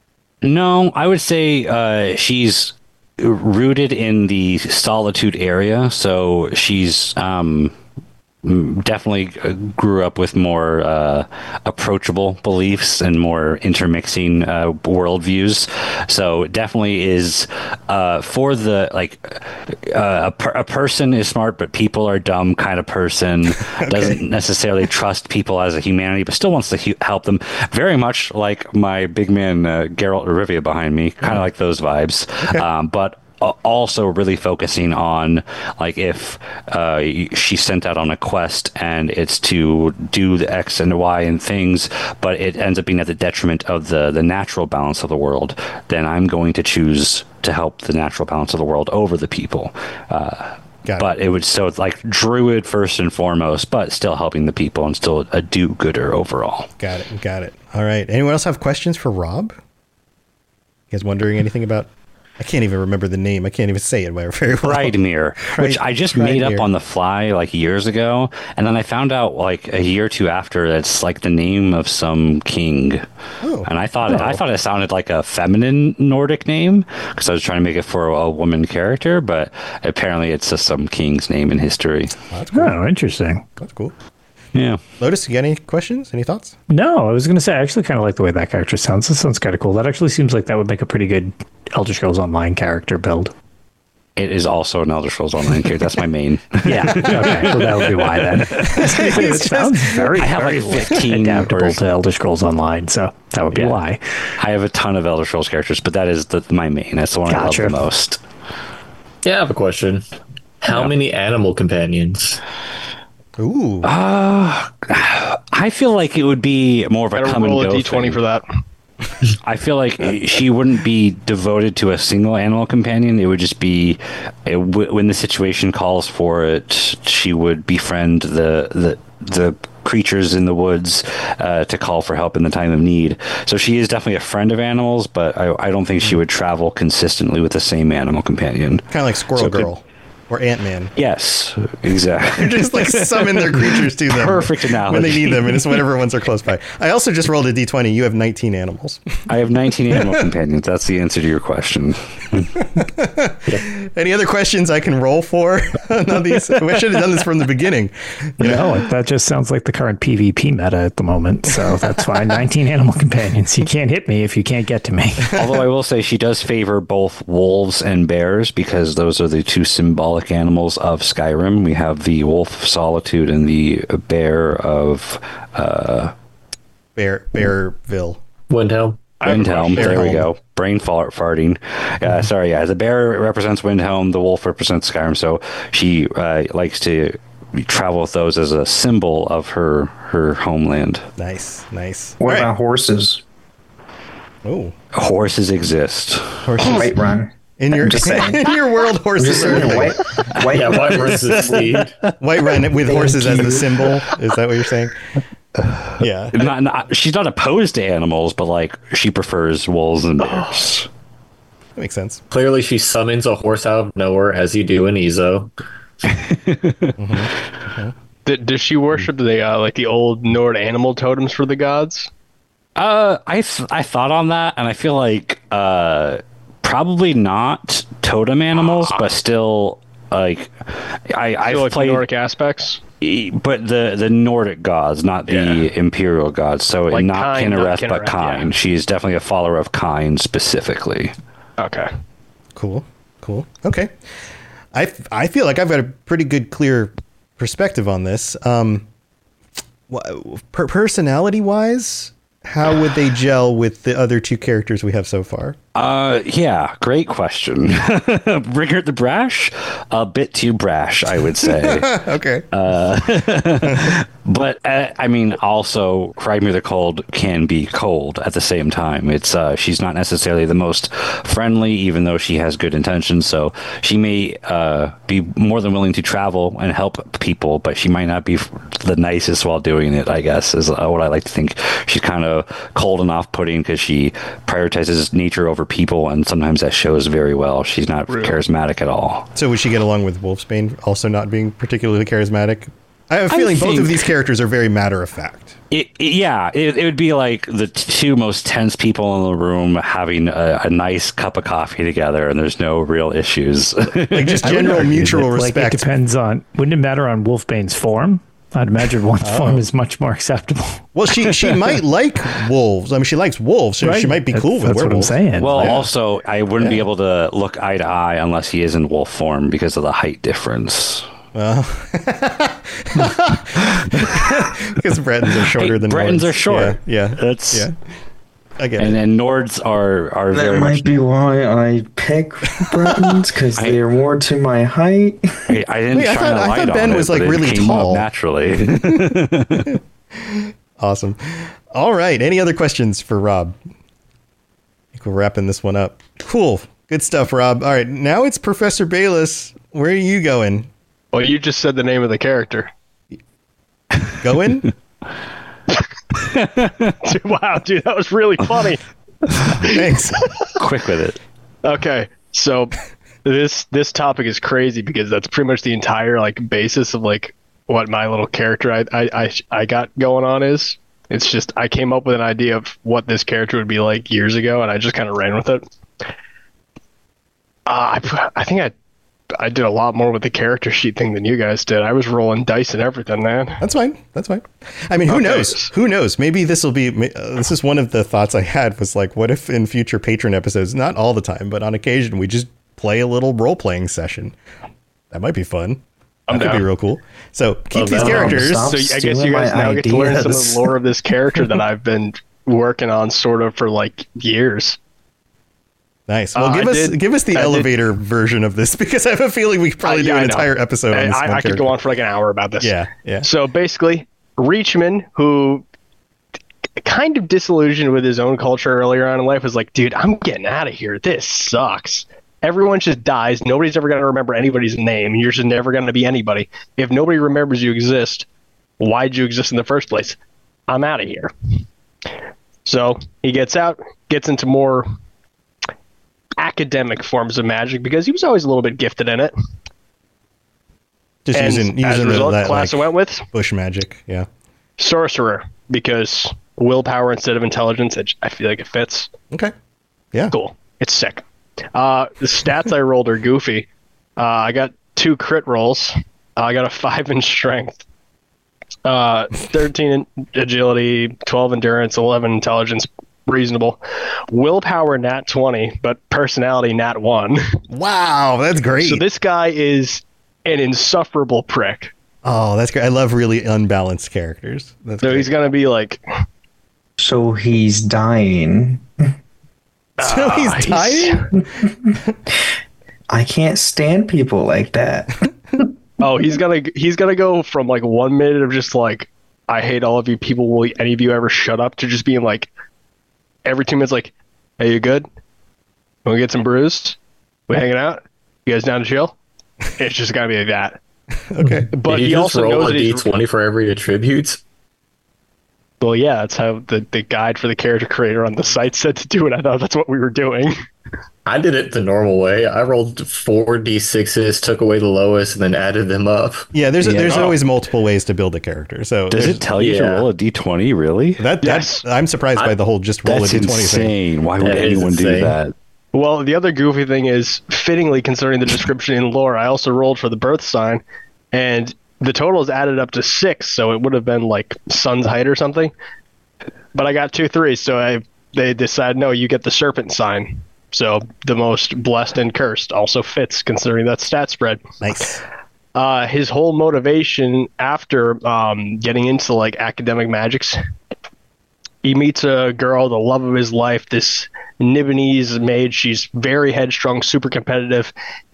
No, I would say uh, she's rooted in the Solitude area, so she's um, definitely grew up with more uh, approachable beliefs and more intermixing uh, worldviews. So it definitely is uh, for the like uh, a, per- a person is smart, but people are dumb kind of person. Okay. Doesn't necessarily trust people as a humanity, but still wants to hu- help them. Very much like my big man uh, Geralt of Rivia behind me, kind of like those vibes. Okay. Um, but also really focusing on like if uh, she's sent out on a quest and it's to do the X and Y and things, but it ends up being at the detriment of the the natural balance of the world, then I'm going to choose to help the natural balance of the world over the people. Uh, but it. it would so it's like druid first and foremost, but still helping the people and still a do-gooder overall. Got it. Got it. All right. Anyone else have questions for Rob? You guys wondering anything about I can't even remember the name. I can't even say it very well. Pridemere, which I just made up on the fly like years ago, and then I found out like a year or two after that's like the name of some king. Oh. And I thought oh. I thought it sounded like a feminine Nordic name because I was trying to make it for a, a woman character, but apparently it's just some king's name in history. Oh, that's cool. Oh, interesting. That's cool. Yeah. Lotus, you got any questions? Any thoughts? No, I was going to say, I actually kind of like the way that character sounds. This sounds kind of cool. That actually seems like that would make a pretty good Elder Scrolls Online character build. It is also an Elder Scrolls Online character. That's my main. Yeah. Okay. So that would be why then. It sounds very, I have very like fifteen adaptable versions. to Elder Scrolls Online. So that would be Yeah. why. I have a ton of Elder Scrolls characters, but that is the, my main. That's the one Gotcha. I love the most. Yeah, I have a question. How Yeah. many animal companions? Ooh. Uh, I feel like it would be more of a Better come and roll go a d twenty thing. for that. I feel like she wouldn't be devoted to a single animal companion. It would just be it w- when the situation calls for it, she would befriend the the the creatures in the woods uh, to call for help in the time of need. So she is definitely a friend of animals, but I, I don't think she would travel consistently with the same animal companion. Kind of like Squirrel So it could- Girl or Ant-Man. Yes, exactly. Just like summon their creatures to them. Perfect analogy. When they need them, and it's whenever ones are close by. I also just rolled a d twenty. You have nineteen animals. I have nineteen animal companions. That's the answer to your question. Any other questions I can roll for? on these? We should have done this from the beginning. You know? No, that just sounds like the current PvP meta at the moment. So that's fine. nineteen animal companions. You can't hit me if you can't get to me. Although I will say she does favor both wolves and bears because those are the two symbolic animals of Skyrim. We have the wolf of solitude and the bear of uh, Bear Bearville. Windhelm. Windhelm. There we Bearhelm. go. Brain fart farting. Uh, sorry, yeah. The bear represents Windhelm. The wolf represents Skyrim. So she uh, likes to travel with those as a symbol of her her homeland. Nice, nice. What All about right. horses? Oh, Horses exist. horses. White Run. In your I'm just saying. in your world, horses Just are saying, white, white, Yeah, white versus lead. White Run with Thank horses as you. the symbol. Is that what you're saying? Yeah. Not, not, she's not opposed to animals, but like she prefers wolves and bears. That makes sense. Clearly, she summons a horse out of nowhere, as you do in Ezo. D- does she worship the uh, like the old Nord animal totems for the gods? Uh, I th- I thought on that, and I feel like uh, probably not totem animals, but still like I I've Still, like the played, Nordic aspects. e- but the the Nordic gods, not the Yeah. imperial gods. So Like not Kine, not Kinnereth, but Kinnereth, Kine. yeah. She is definitely a follower of Kine specifically. Okay. Cool. Cool. Okay. I, f- I feel like I've got a pretty good, clear perspective on this. Um, wha- per- personality wise, how would they gel with the other two characters we have so far? Uh, yeah, great question. Rickert the Brash, a bit too brash, I would say. Okay. But uh, I mean, also, Crimea the Cold can be cold at the same time. It's uh, she's not necessarily the most friendly, even though she has good intentions. So she may uh, be more than willing to travel and help people, but she might not be f- the nicest while doing it. I guess is uh, what I like to think. She's kind of cold and off-putting because she prioritizes nature over people, and sometimes that shows very well. She's not charismatic at all. So would she get along with Wolfsbane also not being particularly charismatic? I have a feeling both of think- these characters are very matter of fact. It, it- yeah, it, it would be like the two most tense people in the room having a, a nice cup of coffee together, and there's no real issues. Like just I would general argue mutual that, like, respect. it depends on. Wouldn't it matter on Wolfbane's form? I'd imagine one's Oh. form is much more acceptable. Well, she she might like wolves. I mean, she likes wolves, so Right. she might be That's- cool with That's what I'm werewolves. saying. Well, Like, also, I wouldn't be able to look eye to eye unless he is in wolf form because of the height difference. Because Bretons are shorter Hey, than Bretons Nords. are short. Yeah, yeah. That's yeah. I get and it. then Nords are are That very might much. be why I pick Bretons, because I- they're more to my height. I, I didn't Wait, I shine thought- a I light thought Ben on it, was, like, but it really came up tall. naturally. Awesome. All right. Any other questions for Rob? I think we're wrapping this one up. Cool. Good stuff, Rob. All right. Now it's Professor Bayless. Where are you going? Well, you just said the name of the character. Going? Wow, dude, that was really funny. Thanks. Quick with it. Okay, So this this topic is crazy because that's pretty much the entire like basis of like what my little character I I I, I got going on is. It's just I came up with an idea of what this character would be like years ago, and I just kind of ran with it. Uh, I I think I I did a lot more with the character sheet thing than you guys did. I was rolling dice and everything, man. That's fine. That's fine. I mean, who Okay. knows? Who knows? Maybe this will be. Uh, this is one of the thoughts I had was like, what if in future patron episodes, not all the time, but on occasion, we just play a little role playing session. That might be fun. I'm That could down. be real cool. So keep Love these that. characters. Stop So I guess stealing you guys my now get to learn some of ideas. the lore of this character that I've been working on sort of for like years. Nice. Well, Uh, give I us did- give us the I did- elevator version of this because I have a feeling we could probably Uh, do yeah, an I know. entire episode on I, this I, one I could character. go on for like an hour about this. Yeah, yeah. So basically, Reachman, who kind of disillusioned with his own culture earlier on in life, was like, dude, I'm getting out of here. This sucks. Everyone just dies. Nobody's ever going to remember anybody's name. You're just never going to be anybody. If nobody remembers you exist, why'd you exist in the first place? I'm out of here. So he gets out, gets into more academic forms of magic because he was always a little bit gifted in it. Just And using as using a result, the, the that class I like, went with, bush magic. Yeah. sorcerer, because willpower instead of intelligence, it, I feel like it fits. Okay. Yeah. Cool. It's sick. Uh, the stats I rolled are goofy. Uh, I got two crit rolls. Uh, I got a five in strength, uh, thirteen in agility, twelve endurance, eleven intelligence. Reasonable. Willpower nat twenty, but personality nat one. Wow, that's great. So this guy is an insufferable prick. Oh, that's great. I love really unbalanced characters. That's So great. he's gonna be like, So he's dying. So he's he's- dying? I can't stand people like that. oh, he's gonna he's gonna go from like one minute of just like, I hate all of you people. Will any of you ever shut up? To just being like, every two minutes, like, hey, you good? Want to get some brews? We hanging out? You guys down to chill? It's just gotta be like that. Okay. But Did you he just also roll knows a that d he's twenty for every attributes? well, yeah. That's how the the guide for the character creator on the site said to do it. I thought that's what we were doing. I did it the normal way. I rolled four d sixes, took away the lowest, and then added them up. Yeah, there's Yeah. there's Oh. always multiple ways to build a character. So Does there's- it tell you to yeah. roll a d twenty? Really? that Yes. that's I'm surprised by I- the whole just roll That's a d twenty thing. insane. Why would That is anyone do insane. that? Well, the other goofy thing is, fittingly concerning the description in lore, I also rolled for the birth sign, and the total is added up to six, so it would have been like sun's height or something. But I got two threes, so I they decided, no, you get the serpent sign. So the most blessed and cursed also fits, considering that stat spread. Nice. Uh, his whole motivation after um, getting into like academic magics, he meets a girl, the love of his life, this Nibonese maid. She's very headstrong, super competitive,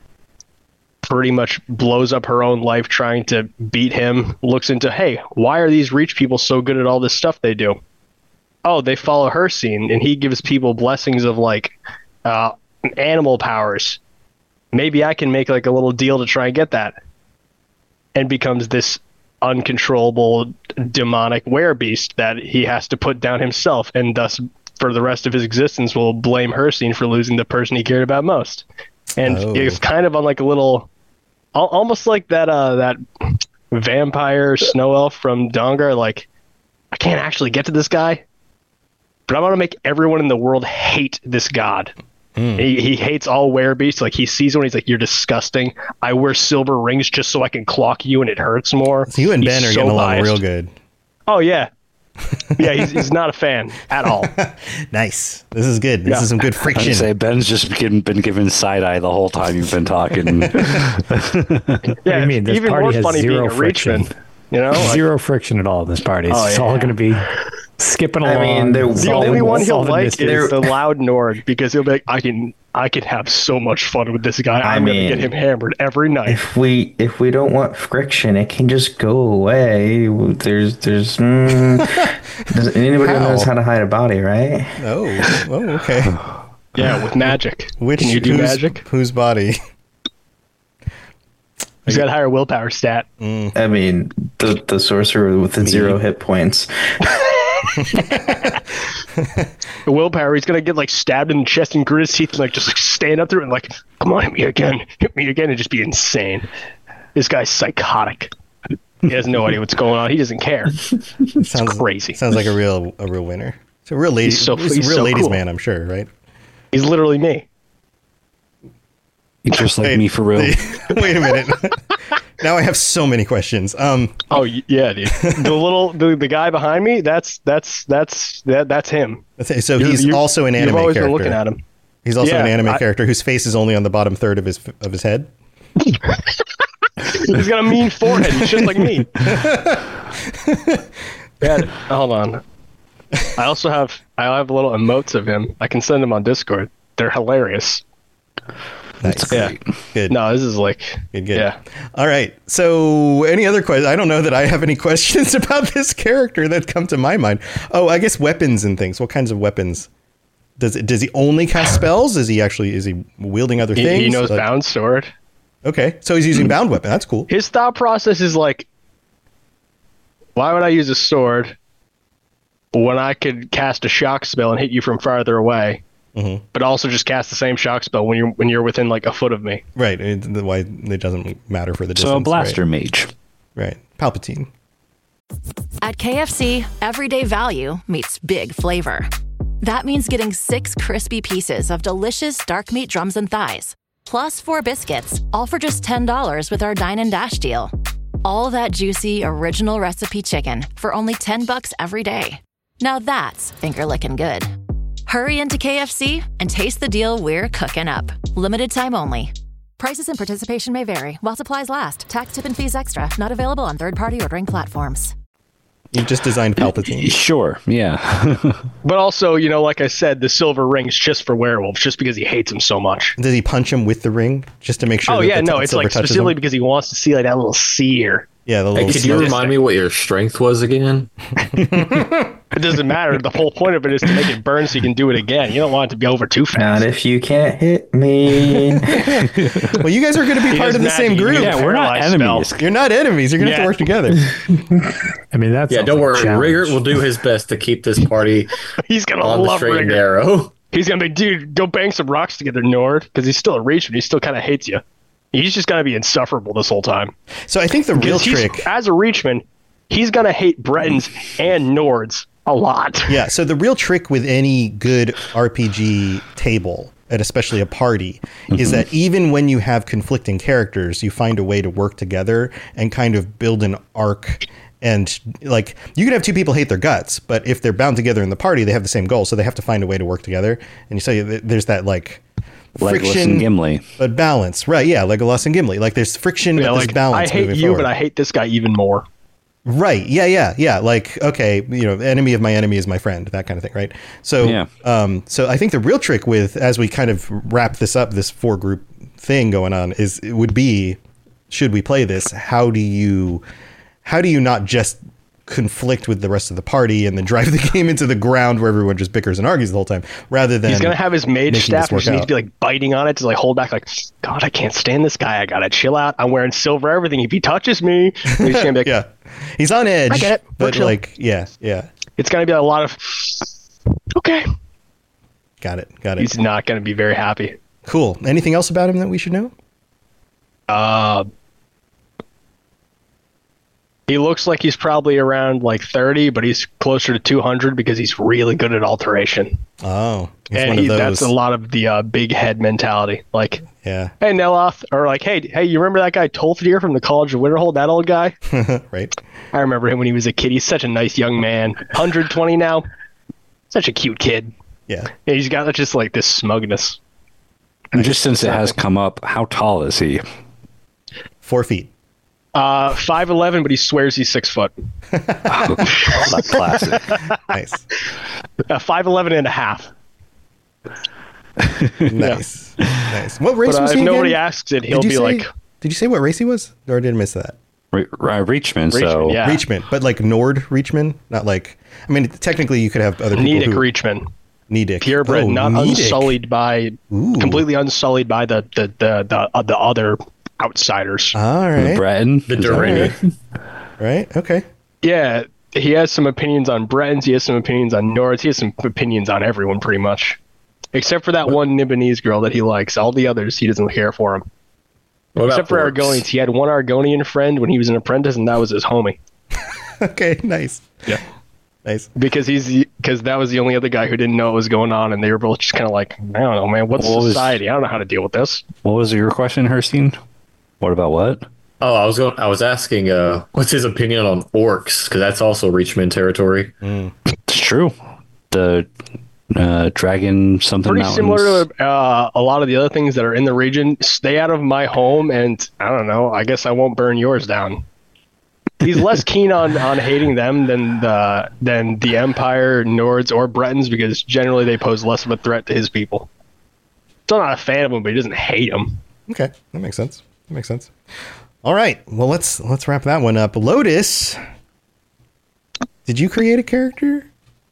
pretty much blows up her own life trying to beat him. Looks into, hey, why are these Reach people so good at all this stuff they do? Oh, they follow her scene, and he gives people blessings of like uh, animal powers. Maybe I can make like a little deal to try and get that. And becomes this uncontrollable demonic werebeast that he has to put down himself, and thus for the rest of his existence will blame Hercene for losing the person he cared about most. And Oh. it's kind of on like a little, al- almost like that uh, that vampire snow elf from Dongar. Like, I can't actually get to this guy, but I'm gonna make everyone in the world hate this god. He, he hates all werebeasts. Like, he sees one, he's like, you're disgusting. I wear silver rings just so I can clock you and it hurts more. So you and He's Ben are so getting along biased. real good. Oh, yeah. Yeah, he's, he's not a fan at all. Nice. This is good. This Yeah. is some good I'd friction. say Ben's just been, been given side eye the whole time you've been talking. Yeah, you mean? This even party more has funny being zero a friction. Reachman. You know? Like, Zero friction at all in this party. It's Oh, just yeah. all going to be skipping I along. mean, there- the solving- only one he'll solving like mysteries. is the loud Nord, because he'll be like, I can I can have so much fun with this guy. I I'm mean- gonna get him hammered every night. If we if we don't want friction, it can just go away. There's there's mm, does anybody How? knows how to hide a body, right? Oh, oh, okay. Yeah, with magic. Which Can you do whose, magic? Whose body? He's got a higher willpower stat. I mean, the the sorcerer with the zero hit points. Willpower, he's gonna get like stabbed in the chest and grit his teeth and like just like stand up there and like, come on, hit me again, hit me again, and just be insane. This guy's psychotic. He has no idea what's going on. He doesn't care. It's sounds crazy. Sounds like a real a real winner. It's a real lady. He's so- he's he's a real so ladies' cool. man, I'm sure, right? He's literally me. You're just like Wait, me for real. Wait a minute. Now I have so many questions. Um, Oh y- yeah, dude. The little the, the guy behind me, that's that's that's that that's him. so You- he's you- also an You've anime always character. been looking at him. He's also Yeah, an anime I- character whose face is only on the bottom third of his of his head. He's got a mean forehead. He's just like me. Yeah, hold on. I also have I have little emotes of him. I can send them on Discord. They're hilarious. Nice. Yeah. Good. No, this is like Good, good. yeah. All right. So, any other questions? I don't know that I have any questions about this character that come to my mind. Oh, I guess weapons and things. What kinds of weapons? Does it, does he only cast spells? Is he actually is he wielding other He, things? he knows Like- bound sword. Okay, so he's using bound weapon. That's cool. His thought process is like, why would I use a sword when I could cast a shock spell and hit you from farther away, Mhm. but also just cast the same shock spell when you're when you're within like a foot of me? Right. It, why it doesn't matter for the distance. So a blaster Right. mage. right. Palpatine. At K F C, everyday value meets big flavor. That means getting six crispy pieces of delicious dark meat drums and thighs, plus four biscuits, all for just ten dollars with our Dine and Dash deal. All that juicy, original recipe chicken for only ten bucks every day. Now that's finger-licking good. Hurry into K F C and taste the deal we're cooking up. Limited time only. Prices and participation may vary while supplies last. Tax, tip, and fees extra. Not available on third-party ordering platforms. You just designed Palpatine. Sure, yeah. But also, you know, like I said, the silver ring's just for werewolves, just because he hates him so much. Does he punch him with the ring just to make sure? Oh that yeah, the no, t- it's silver like touches specifically him? because he wants to see like that little sear. Yeah, the Hey, little. could you smoke. remind me what your strength was again? It doesn't matter. The whole point of it is to make it burn so you can do it again. You don't want it to be over too Not fast. if you can't hit me. Well, you guys are going to be He part does of the magic, same you group. can Yeah, we're not paralyze enemies. spell. You're not enemies. You're going to have Yeah. to work together. I mean, that's Yeah, don't worry. Rigger will do his best to keep this party He's gonna on the love straight and Rigger. narrow. He's gonna be, dude, go bang some rocks together, Nord, because he's still a reachman. He still kind of hates you. He's just gonna be insufferable this whole time. So I think the real 'Cause he's- trick. as a reachman, he's gonna hate Bretons and Nords a lot. Yeah. So the real trick with any good R P G table, and especially a party, is that even when you have conflicting characters, you find a way to work together and kind of build an arc. And like you can have two people hate their guts, but if they're bound together in the party, they have the same goal, so they have to find a way to work together. And you say that there's that like Legolas friction, and Gimli. but balance, right? Yeah, Legolas and Gimli. Like there's friction, Yeah, but there's like, balance. I hate moving you, forward. but I hate this guy even more. Right. Yeah. Yeah. Yeah. Like, okay, you know, enemy of my enemy is my friend, that kind of thing. Right. So, Yeah. um, so I think the real trick with, as we kind of wrap this up, this four group thing going on is, it would be, should we play this? How do you, how do you not just conflict with the rest of the party and then drive the game into the ground where everyone just bickers and argues the whole time rather than He's gonna have his mage making staff this and work just needs out. to be like biting on it to like hold back, like, God, I can't stand this guy. I gotta chill out. I'm wearing silver everything. If he touches me, and he's gonna be like, yeah, he's on edge, I get it. We're but chill. like, yeah, yeah, it's gonna be a lot of okay. got it, got it. He's not gonna be very happy. Cool. Anything else about him that we should know? Uh, he looks like he's probably around like thirty, but he's closer to two hundred because he's really good at alteration. Oh, he's and one he, of those. that's a lot of the uh, big head mentality. Like, Yeah. hey, Neloth, or like, hey, hey, you remember that guy Tolfdir from the College of Winterhold? That old guy? Right. I remember him when he was a kid. He's such a nice young man. one hundred twenty now. Such a cute kid. Yeah. And he's got just like this smugness. And just since it has come up, how tall is he? Four feet. Uh, five eleven, but he swears he's six foot. That's classic. Nice. Uh, five eleven and a half. Nice. Nice. What race But uh, was if he nobody again? asks it, Did he'll you be say- like, Did you say what race he was? Or did I miss that? Re- Re- Reachman, so Reachman, yeah. Reachman. But like Nord Reachman? Not like, I mean, technically you could have other people Nedic who... Reachman. Nedic. Purebred, Oh, not Nedic. unsullied by, Ooh. completely unsullied by the the the the, uh, the other outsiders. All the right. Breton. The Is that Durrani. right? Right. Okay. Yeah, he has some opinions on Bretons. He has some opinions on Nords. He has some opinions on everyone, pretty much, except for that one Nibonese girl that he likes. All the others, he doesn't care for them. Except for orcs? Argonians. He had one Argonian friend when he was an apprentice, and that was his homie. Okay, nice. Yeah. Nice. Because he's because that was the only other guy who didn't know what was going on, and they were both just kind of like, I don't know, man, what's What was- society? I don't know how to deal with this. What was your question, Herstein? What about what? Oh, I was going. I was asking, uh, what's his opinion on orcs? Because that's also Reachman territory. It's true. The uh, dragon something Pretty mountains. similar to uh, a lot of the other things that are in the region. Stay out of my home, and I don't know. I guess I won't burn yours down. He's less keen on, on hating them than the than the Empire, Nords, or Bretons, because generally they pose less of a threat to his people. Still not a fan of them, but he doesn't hate them. Okay, that makes sense. That makes sense. All right, well let's let's wrap that one up. Lotus, did you create a character?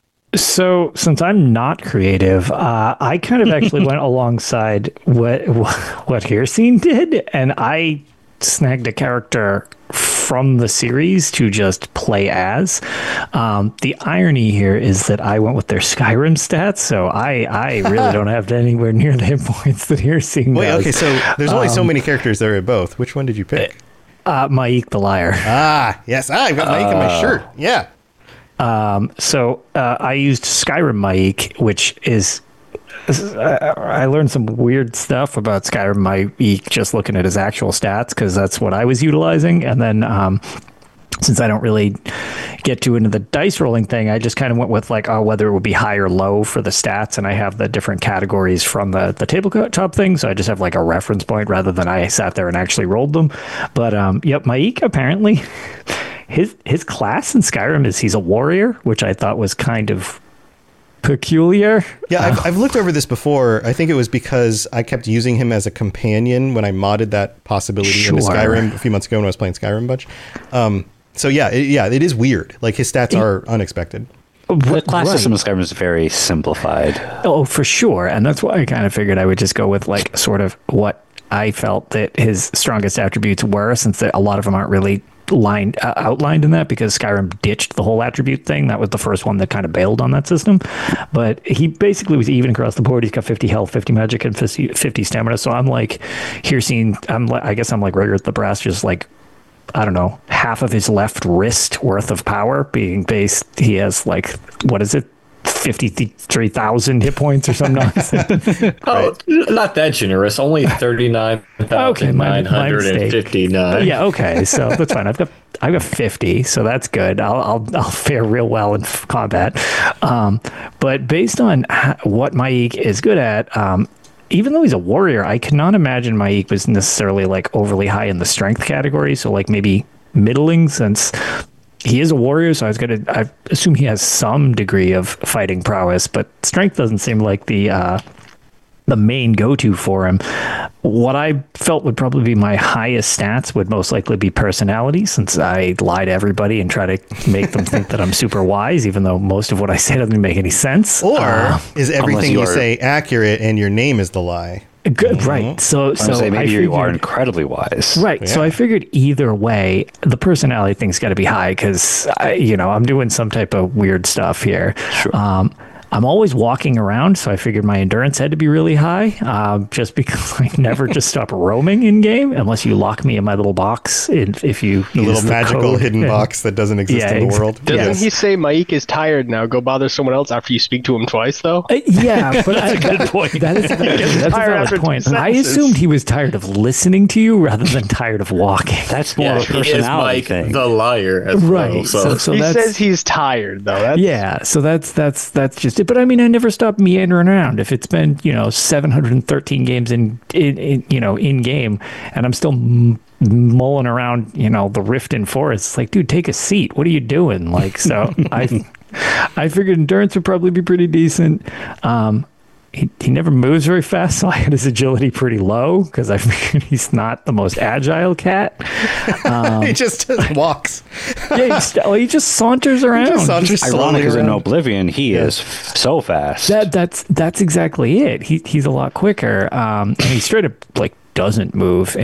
So, since I'm not creative, uh, I kind of actually went alongside what what Hircine did, and I snagged a character from the series to just play as. Um, the irony here is that I went with their Skyrim stats, so I, I really don't have anywhere near the hit points that Hircine Wait, does. okay, so there's only so Um, many characters there at both. Which one did you pick? Uh, Maik the Liar. Ah, yes, ah, I've got Mike in my shirt. Yeah. Um, so uh, I used Skyrim Maik, which is I, I learned some weird stuff about Skyrim Maik just looking at his actual stats, because that's what I was utilizing. And then um, since I don't really get too into the dice rolling thing, I just kind of went with like, oh, whether it would be high or low for the stats. And I have the different categories from the, the tabletop thing. So I just have like a reference point rather than I sat there and actually rolled them. But um, yep, Maik apparently, his, his class in Skyrim is he's a warrior, which I thought was kind of peculiar. Yeah, I've, I've looked over this before. I think it was because I kept using him as a companion when I modded that possibility into Sure. Skyrim a few months ago when I was playing Skyrim a bunch. Um, so yeah, it, yeah, it is weird. Like his stats are unexpected. The class Right. system of Skyrim is very simplified. Oh, for sure. And that's why I kind of figured I would just go with like sort of what I felt that his strongest attributes were, since a lot of them aren't really lined uh, outlined in that, because Skyrim ditched the whole attribute thing. That was the first one that kind of bailed on that system. But he basically was even across the board. He's got fifty health, fifty magic, and fifty, fifty stamina. So I'm like, here seeing, I'm like, I guess I'm like Rigger the Brass, just like, I don't know, half of his left wrist worth of power being based. He has like, what is it? fifty-three thousand hit points or some nonsense. Oh, not that generous. Only thirty-nine thousand nine hundred fifty-nine. Yeah, okay, so that's fine. I've got I've got fifty, so that's good. I'll I'll, I'll fare real well in f- combat. Um, but based on h- what Maik is good at, um, even though he's a warrior, I cannot imagine Maik was necessarily like overly high in the strength category. So like maybe middling, since he is a warrior, so I was gonna. I assume he has some degree of fighting prowess, but strength doesn't seem like the uh, the main go-to for him. What I felt would probably be my highest stats would most likely be personality, since I lie to everybody and try to make them think that I'm super wise, even though most of what I say doesn't make any sense. Or Uh, is everything you you are- say accurate and your name is the lie? good, right? So, I so would say maybe I you are figured- incredibly wise. Right. So Yeah. I figured either way, the personality thing's got to be high, because, you know, I'm doing some type of weird stuff here. Sure. Um, I'm always walking around, so I figured my endurance had to be really high, um, just because I never just stop roaming in game unless you lock me in my little box. If, if you The use little the magical code. hidden box that doesn't exist Yeah, in the ex- world. Doesn't Yes. he say Maik is tired now? Go bother someone else after you speak to him twice, though? Uh, yeah, but that's a good point. That is a, that's a Tired after valid two point. And I sentences. assumed he was tired of listening to you rather than tired of walking. That's more Yeah, of a he is personality Mike thing. the liar as Right. well. So, So, so he that's, says he's tired, though. That's, yeah, so that's that's that's just it. But I mean, I never stop meandering around. If it's been, you know, seven hundred thirteen games in, in, in you know in game, and I'm still m- mulling around, you know, the Riften Forest, it's like, dude, take a seat. What are you doing? Like, so I I figured endurance would probably be pretty decent. Um, he, he never moves very fast, so I had his agility pretty low, because I figured he's not the most agile cat. Um, He just walks. yeah, he, just, well, he just saunters around. just saunters Just- Ironic is in around. Oblivion, he is f- so fast. That that's that's exactly it. He he's a lot quicker, um, and he straight up like doesn't move in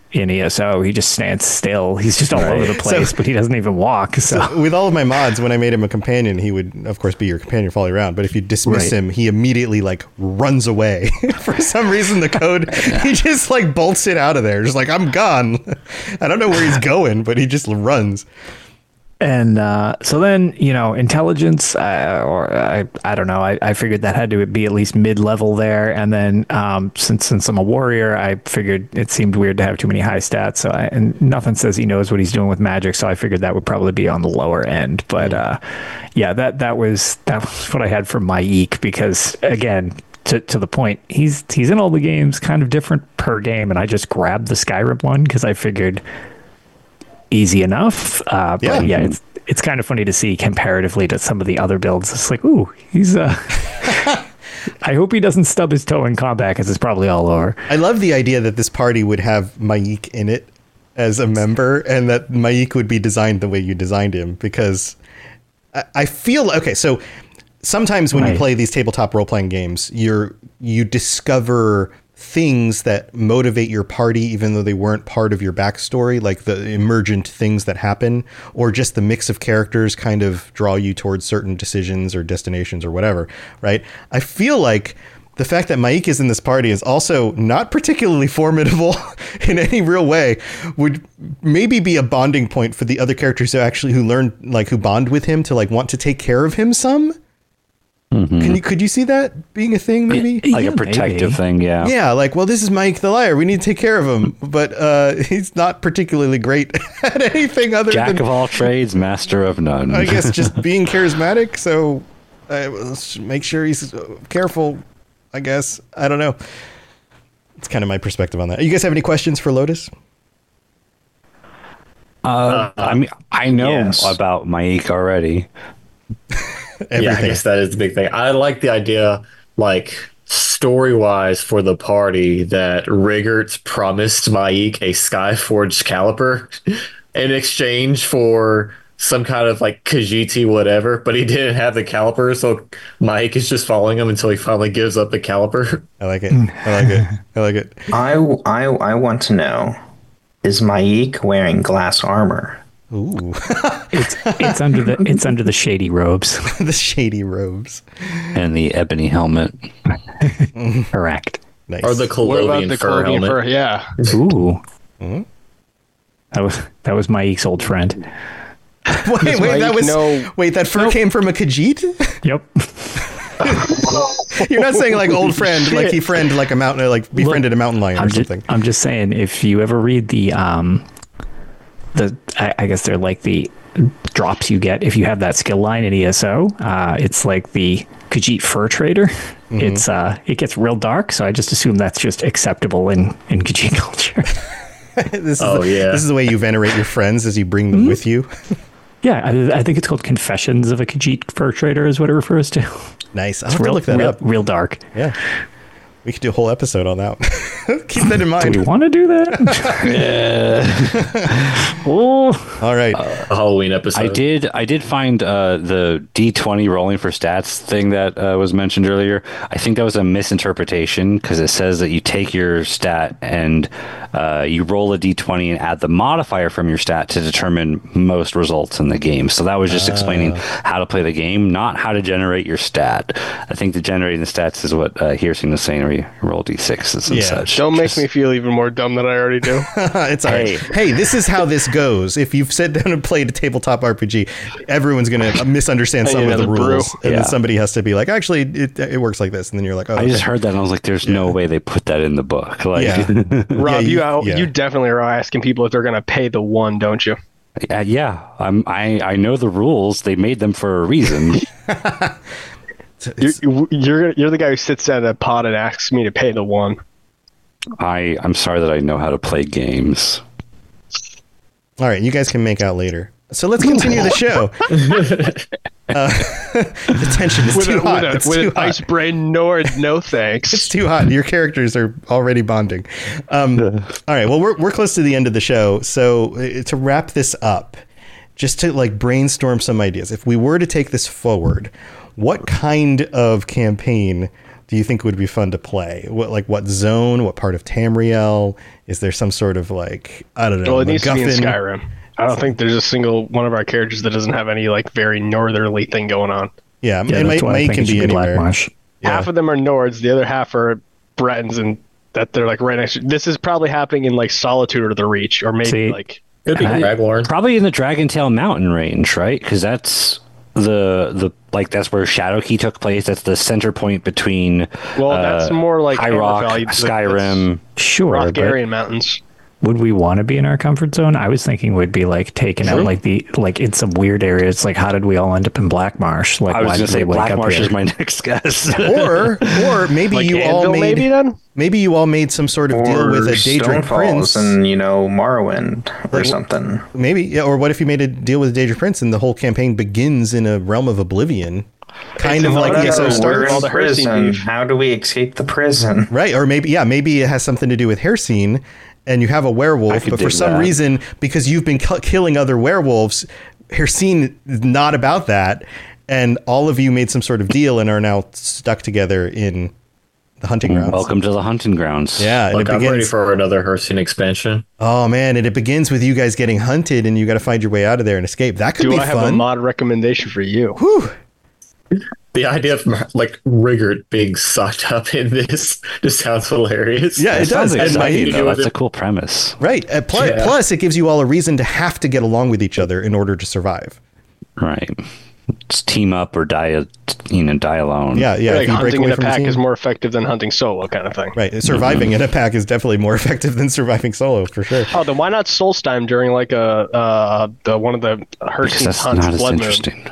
in E S O. He just stands still. He's just all Right. over the place, So- but he doesn't even walk. So, So with all of my mods, when I made him a companion, he would, of course, be your companion, follow you around. But if you dismiss Right. him, he immediately like runs away. For some reason, the code he just like bolts it out of there, just like I'm gone. I don't know where he's going, but he just runs. and uh, so then, you know, intelligence, uh, or I, I don't know. I, I figured that had to be at least mid-level there. And then um, since since I'm a warrior, I figured it seemed weird to have too many high stats. So I, and nothing says he knows what he's doing with magic. So I figured that would probably be on the lower end. But uh, yeah, that that was that was what I had for my eek, because again, to to the point, he's he's in all the games, kind of different per game, and I just grabbed the Skyrim one because I figured easy enough. Uh, but Yeah. yeah, it's it's kind of funny to see comparatively to some of the other builds. It's like, ooh, he's uh I hope he doesn't stub his toe in combat, because it's probably all over. I love the idea that this party would have Maik in it as a member, and that Maik would be designed the way you designed him, because I, I feel okay. So sometimes when you Right. play these tabletop role playing games, you're you discover things that motivate your party, even though they weren't part of your backstory, like the emergent things that happen, or just the mix of characters kind of draw you towards certain decisions or destinations or whatever, right? I feel like the fact that Maik is in this party is also not particularly formidable in any real way would maybe be a bonding point for the other characters who actually who learn like who bond with him to like want to take care of him some. Mm-hmm. Can you could you see that being a thing maybe? Like Yeah, a protective maybe. thing, yeah. Yeah, like, well, this is Mike the Liar. We need to take care of him, but uh, he's not particularly great at anything other Jack than, of all trades, master of none. I guess, just being charismatic. So uh, let's make sure he's careful, I guess. I don't know. It's kind of my perspective on that. You guys have any questions for Lotus? Uh, I mean, I know yes. about Maik already. Everything. Yeah, I guess that is the big thing. I like the idea, like story wise, for the party that Riggerts promised Maik a Skyforged caliper in exchange for some kind of like Khajiit whatever, but he didn't have the caliper, so Maik is just following him until he finally gives up the caliper. I like it. I like it. I like it. I, I, I want to know, is Maik wearing glass armor? Ooh, It's it's under the it's under the shady robes. the shady robes. And the ebony helmet. Correct. Nice. Or the What about Colovian the fur Colovian helmet. fur? Yeah. Ooh. Mhm. That was that was my Eek's old friend. wait, wait, Mike that was know- wait. That fur came from a Khajiit? Yep. You're not saying like old friend, like he friend like a mountain, like befriended a mountain lion or I'm just, something. I'm just saying, if you ever read the um the I, I guess they're like the drops you get if you have that skill line in E S O. Uh, it's like the Khajiit fur trader. Mm-hmm. It's uh it gets real dark, so I just assume that's just acceptable in in Khajiit culture. this is Oh, the, yeah. This is the way you venerate your friends as you bring Mm-hmm. them with you. Yeah, I, I think it's called Confessions of a Khajiit Fur Trader is what it refers to. Nice. I'll It's have real, to look that real, up. real dark. Yeah. We could do a whole episode on that. Keep that in Do mind. we want to do that? Oh, All right. A Halloween episode. I did. I did find uh, the D twenty rolling for stats thing that uh, was mentioned earlier. I think that was a misinterpretation because it says that you take your stat and uh, you roll a D twenty and add the modifier from your stat to determine most results in the game. So that was just explaining how to play the game, not how to generate your stat. I think the generating the stats is what uh, Hearsing was saying, where you roll D sixes and Yeah. such. Don't make Just- me feel even more dumb than I already do. It's all right. Hey. Hey, this is how this goes. If you've sat down and played a tabletop R P G, everyone's going to misunderstand I some need of the another brew. rules. And Yeah. then somebody has to be like, actually, it, it works like this. And then you're like, oh, I just okay. heard that and I was like, "There's no way they put that in the book." Like, Yeah. Rob, you- you out, yeah. you definitely are asking people if they're going to pay the one, don't you? Uh, yeah, I'm, I I know the rules. They made them for a reason. You're, you're you're the guy who sits at a pod and asks me to pay the one. I I'm sorry that I know how to play games. All right, you guys can make out later. So let's continue the show. Uh, the tension is With too a, hot. with a, it's with too an hot. ice brain, no, no thanks. It's too hot. Your characters are already bonding. Um, all right. Well, we're we're close to the end of the show. So uh, to wrap this up, just to like brainstorm some ideas. If we were to take this forward, what kind of campaign do you think would be fun to play? What like what zone? What part of Tamriel? Is there some sort of like I don't know? Well, it needs to be in MacGuffin? Skyrim. I don't think there's a single one of our characters that doesn't have any like very northerly thing going on. Yeah, Yeah, it might, that's why I might think can it should be be anywhere. Blackmarsh. Yeah. Half of them are Nords, the other half are Bretons, and that they're like right next to. This is probably happening in like Solitude or the Reach, or maybe See, like Could be I- Draglorn. Probably in the Dragontail Mountain range, right? Because that's the the like that's where Shadowkey took place. That's the center point between. well, uh, that's more like High Hammer Rock, Valley, Skyrim. Sure, but Rothgarian Mountains. would we want to be in our comfort zone? I was thinking we'd be like taking out like the like in some weird areas. Like, how did we all end up in Blackmarsh? Like, I was why going to did say we wake up Blackmarsh here? is my next guess. Or or maybe Like you all Anvil, made maybe then. maybe you all made some sort of deal Or with a Daedric Stonefalls Prince. and, you know, Morrowind or Like, something. Maybe, yeah. Or what if you made a deal with Daedric Prince and the whole campaign begins in a realm of oblivion, kind of No, like no, E S O no, We're starts, all in the Hercene prison. beef. How do we escape the prison? right? Or maybe, yeah, maybe it has something to do with Hercene, and you have a I werewolf, could but for dig some that. reason, because you've been ki- killing other werewolves, Hercene is not about that, and all of you made some sort of deal and are now stuck together in the hunting grounds. Welcome to the hunting grounds. Yeah, and Look, it I'm ready begins. for another Hercene expansion. Oh man, and it begins with you guys getting hunted, and you got to find your way out of there and escape. That could Do be I have a fun. mod recommendation for you? Whew. The idea of like Rigert being sucked up in this just sounds hilarious. Yeah, it does. Sounds And exciting, my- though. That's a cool premise. Right. Uh, plus, Yeah. plus, it gives you all a reason to have to get along with each other in order to survive. Right. Just team up or die, you know, die alone. Yeah, yeah. like if you break hunting away in a from the pack team. is more effective than hunting solo, kind of thing. Right. Surviving in a pack is definitely more effective than surviving solo, for sure. Oh, then why not Solstheim during like a uh the one of the Because Hercene that's hunts, not as Blood Moon? interesting.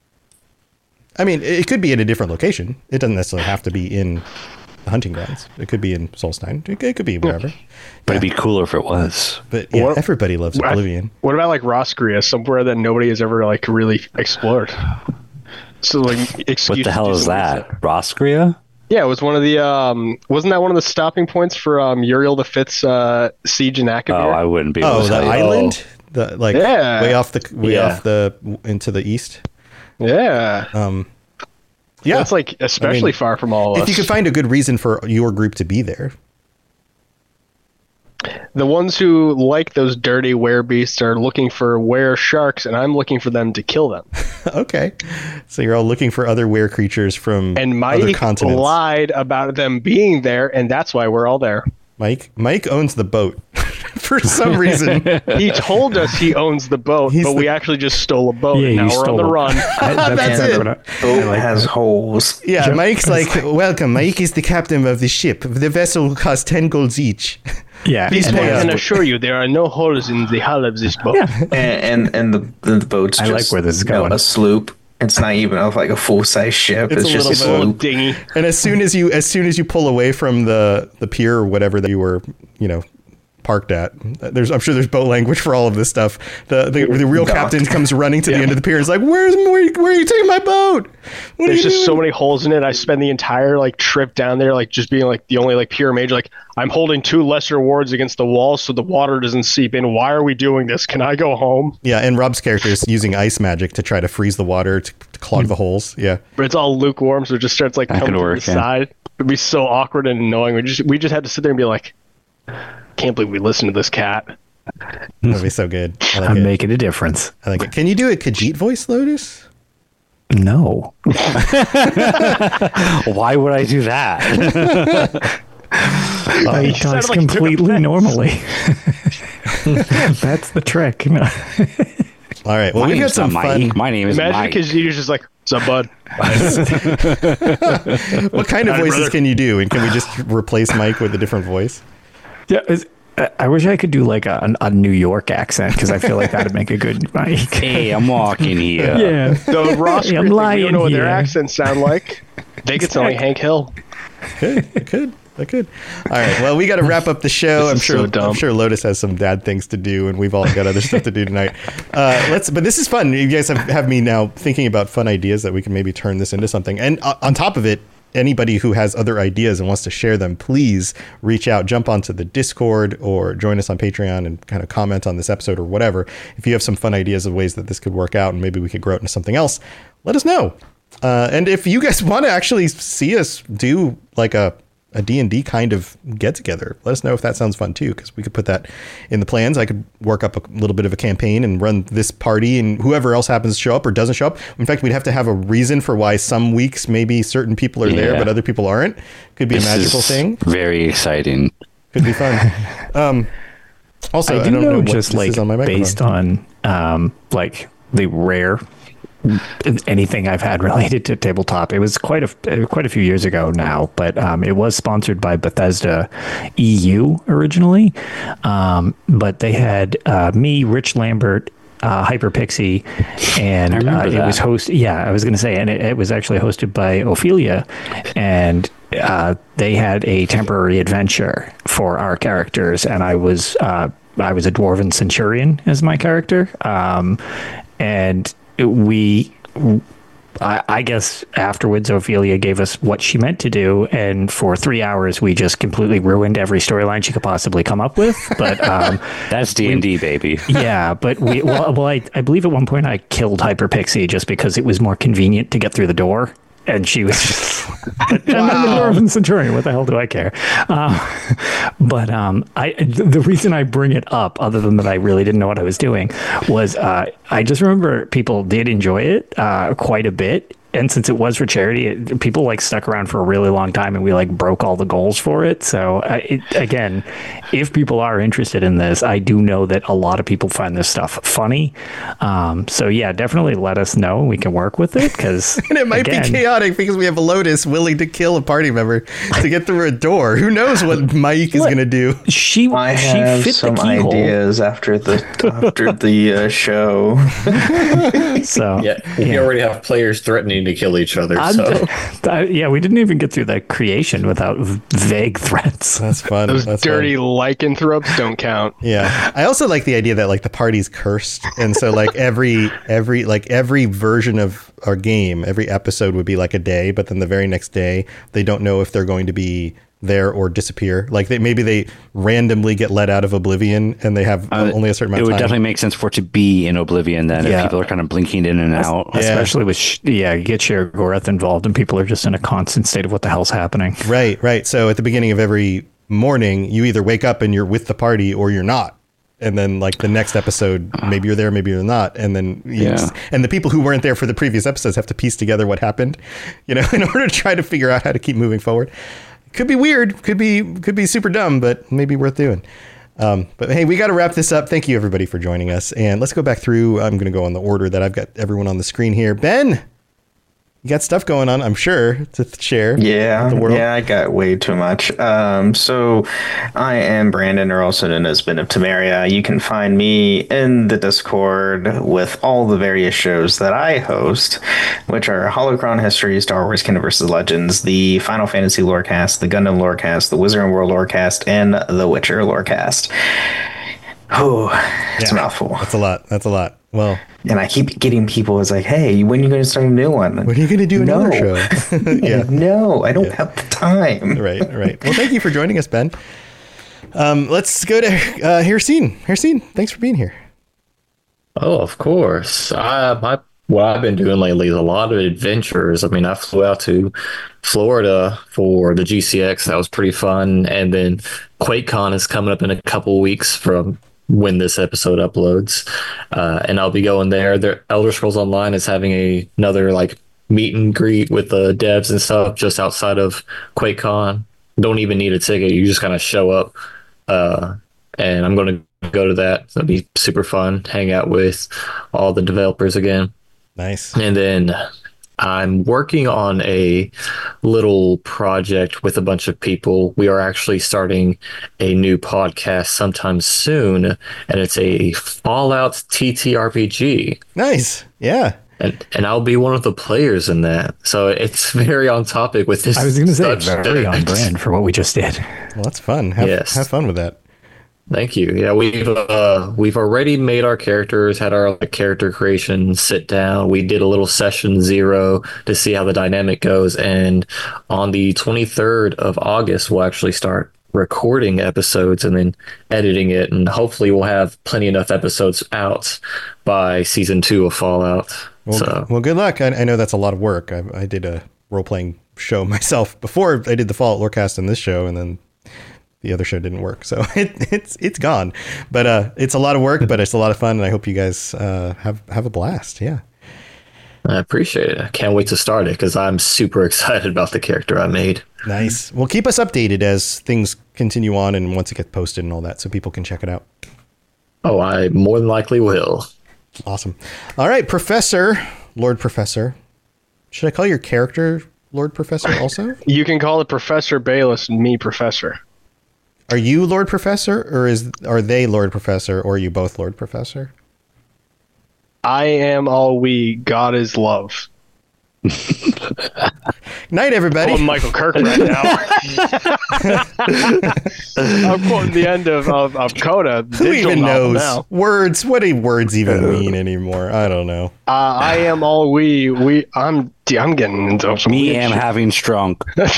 I mean, it could be at a different location. It doesn't necessarily have to be in the hunting grounds. It could be in Solstein. It could- it could be wherever. But it'd be cooler if it was. But yeah, What- everybody loves I- Oblivion. What about like Roscria, somewhere that nobody has ever like really explored? So like, excuse What the to hell do is some that? research. Roscria? Yeah, it was one of the um, wasn't that one of the stopping points for um Uriel the Fifth's uh siege in Akavir? Oh, I wouldn't be able Oh, to the tell you. island, the like Yeah. way off the way Yeah. off the into the east. yeah, Um, yeah, that's like especially far from all of if us. you could find a good reason for your group to be there. The ones who like those dirty werebeasts are looking for were sharks, and I'm looking for them to kill them. Okay, so you're all looking for other were creatures from And other Mike continents. lied about them being there, and that's why we're all there. Mike, Mike owns the boat for some reason. He told us he owns the boat, He's but the- we actually just stole a boat. Yeah, and now you we're on stole the it. run. I, that's That's exactly it. what I, Boat I like has that. holes. Yeah, Mike's like, welcome. Mike is the captain of the ship. The vessel costs ten golds each. Yeah, This and one then- can assure you there are no holes in the hull of this boat. yeah. And and, and the, the boat's I just like where this is you know, going. a sloop. It's not even of like a full size ship. It's It's, a just a little boat. sloop. Dingy. And as soon as you as soon as you pull away from the the pier or whatever that you were, you know, parked at, there's I'm sure there's boat language for all of this stuff. The the, the real Dock. captain comes running to the end of the pier. It's like, where's where, where are you taking my boat? What There's are you just so doing? many holes in it. I spend the entire like trip down there, like just being like the only like pure mage. Like I'm holding two lesser wards against the wall so the water doesn't seep in. Why are we doing this? Can I go home? Yeah, and Rob's character is using ice magic to try to freeze the water to, to clog the holes. Yeah. But it's all lukewarm, so it just starts like That coming could to work, the yeah. side. It'd be so awkward and annoying. We just we just had to sit there and be like, can't believe we listened to this cat. That'd be so good. I like I'm it. making a difference. I like it. Can you do a Khajiit voice, Lotus? No. Why would I do that? he sounded talks like he took completely offense. normally. That's the trick. No. All right. Well, My we've got name's some not fun. Mike. My name is Imagine Mike. because you're just like, what's up, bud? What kind of Howdy, voices brother. can you do? And can we just replace Mike with a different voice? Yeah, is, I- I wish I could do like a, a New York accent because I feel like that'd make a good Mike. Hey, I'm walking here. Yeah. The Ross Hey, I'm Griffin, we lying don't know what their here. accents sound like. They could sound like Hank Hill. Could. It could. I could. All right. Well, we got to wrap up the show. This I'm is sure. so dumb. I'm sure Lotus has some dad things to do, and we've all got other stuff to do tonight. Uh, let's. But this is fun. You guys have, have me now thinking about fun ideas that we can maybe turn this into something. And uh, on top of it, anybody who has other ideas and wants to share them, please reach out, jump onto the Discord, or join us on Patreon and kind of comment on this episode or whatever. If you have some fun ideas of ways that this could work out, and maybe we could grow it into something else, let us know. Uh, and if you guys want to actually see us do like a a D and D kind of get together, let us know if that sounds fun too, because we could put that in the plans. I could work up a little bit of a campaign and run this party, and whoever else happens to show up or doesn't show up. In fact, we'd have to have a reason for why some weeks maybe certain people are there, Yeah. but other people aren't. Could be This a magical is thing. Very exciting. Could be fun. um, also, I I, do don't know, know, what just this like is on my microphone. based on um, like the rare anything I've had related to tabletop. It was quite a quite a few years ago now, but um, it was sponsored by Bethesda E U originally. Um, but they had uh, me, Rich Lambert, uh, Hyperpixie, and uh, remember it that. was host. Yeah, I was going to say, and it, it was actually hosted by Ophelia, and uh, they had a temporary adventure for our characters, and I was uh, I was a dwarven centurion as my character, um, and we. I, I guess afterwards, Ophelia gave us what she meant to do, and for three hours, we just completely ruined every storyline she could possibly come up with. But um, That's D and D, baby. yeah, but we well, well I, I believe at one point I killed Hyperpixie just because it was more convenient to get through the door, and she was just. I'm a dwarven centurion. What the hell do I care? Uh, but um, I the reason I bring it up, other than that I really didn't know what I was doing, was uh, I just remember people did enjoy it uh, quite a bit. And since it was for charity, it, people like stuck around for a really long time, and we like broke all the goals for it. So uh, it, again, if people are interested in this, I do know that a lot of people find this stuff funny. Um, so yeah, definitely let us know. We can work with it because And it might again, be chaotic because we have a Lotus willing to kill a party member to get through a door. Who knows what Mike is What? going to do? She I she have fit some the keyhole. ideas after the after the uh, show. So Yeah, we already have players threatening to kill each other. I'm- So I- yeah, we didn't even get through the creation without v- vague threats. That's fun. Those That's dirty fun. lycanthropes don't count. Yeah. I also like the idea that like the party's cursed. And so like every, every, like every version of our game, every episode would be like a day, but then the very next day, they don't know if they're going to be there or disappear. Like they, maybe they randomly get let out of Oblivion and they have Uh, only a certain amount It of would time. definitely make sense for it to be in Oblivion then, Yeah. if people are kind of blinking in and out. Yeah. Especially with sh- yeah, you get Sheogorath involved, and people are just in a constant state of what the hell's happening. Right, right. So at the beginning of every morning, you either wake up and you're with the party or you're not. And then like the next episode, maybe you're there, maybe you're not. And then, you Yeah. just- and the people who weren't there for the previous episodes have to piece together what happened, you know, in order to try to figure out how to keep moving forward. Could be weird, could be, could be super dumb, but maybe worth doing. Um, but hey, we got to wrap this up. Thank you everybody for joining us. And let's go back through. I'm going to go on the order that I've got everyone on the screen here. Ben, you got stuff going on, I'm sure, to th- share. Yeah, with the world. yeah, I got way too much. Um, so I am Brandon, or also known as Ben of Temeria. You can find me in the Discord with all the various shows that I host, which are Holocron History, Star Wars Canon versus Legends, the Final Fantasy Lorecast, the Gundam Lorecast, the Wizarding World Lorecast, and the Witcher Lorecast. Oh, it's Yeah. a mouthful. That's a lot. That's a lot. Well, And I keep getting people, it's like, hey, when are you going to start a new one? when are you going to do another No. show? yeah. No, I don't have the time. Right, right. Well, thank you for joining us, Ben. Um, let's go to uh, Hircine. Hircine, thanks for being here. Oh, of course. I, my what I've been doing lately is a lot of adventures. I mean, I flew out to Florida for the G C X. That was pretty fun. And then QuakeCon is coming up in a couple weeks from when this episode uploads. Uh, and I'll be going there. The Elder Scrolls Online is having a, another like meet and greet with the devs and stuff just outside of QuakeCon. Don't even need a ticket. You just kind of show up. Uh, and I'm going to go to that. It'll be super fun. Hang out with all the developers again. Nice. And then I'm working on a little project with a bunch of people. We are actually starting a new podcast sometime soon, and it's a Fallout T T R P G. Nice. Yeah. And and I'll be one of the players in that. So it's very on topic with this. I was going to say subject. very on brand for what we just did. Well, that's fun. Have, Yes. have fun with that. Thank you. Yeah, we've uh, we've already made our characters, had our like, character creation sit down. We did a little session zero to see how the dynamic goes, and on the twenty-third of August, we'll actually start recording episodes and then editing it, and hopefully we'll have plenty enough episodes out by season two of Fallout. Well, so well, good luck. I, I know that's a lot of work. I, I did a role playing show myself before I did the Fallout Lorecast in this show, and then the other show didn't work, so it, it's it's gone. But uh, it's a lot of work, but it's a lot of fun, and I hope you guys uh, have have a blast. Yeah, I appreciate it. I can't wait to start it because I'm super excited about the character I made. Nice. Well, keep us updated as things continue on and once it gets posted and all that, so people can check it out. Oh, I more than likely will. Awesome. All right, Professor, Lord Professor. Should I call your character Lord Professor also? You can call it Professor Bayless and me Professor. Are you Lord Professor, or is are they Lord Professor, or are you both Lord Professor? I am all we. God is love. Night, everybody. I'm Michael Kirk right now. I'm quoting the end of, of, of Coda. Who even knows now. words? What do words even mean anymore? I don't know. Uh, I am all we. We. I'm. I'm getting into some Me weird am shit. having strong. Did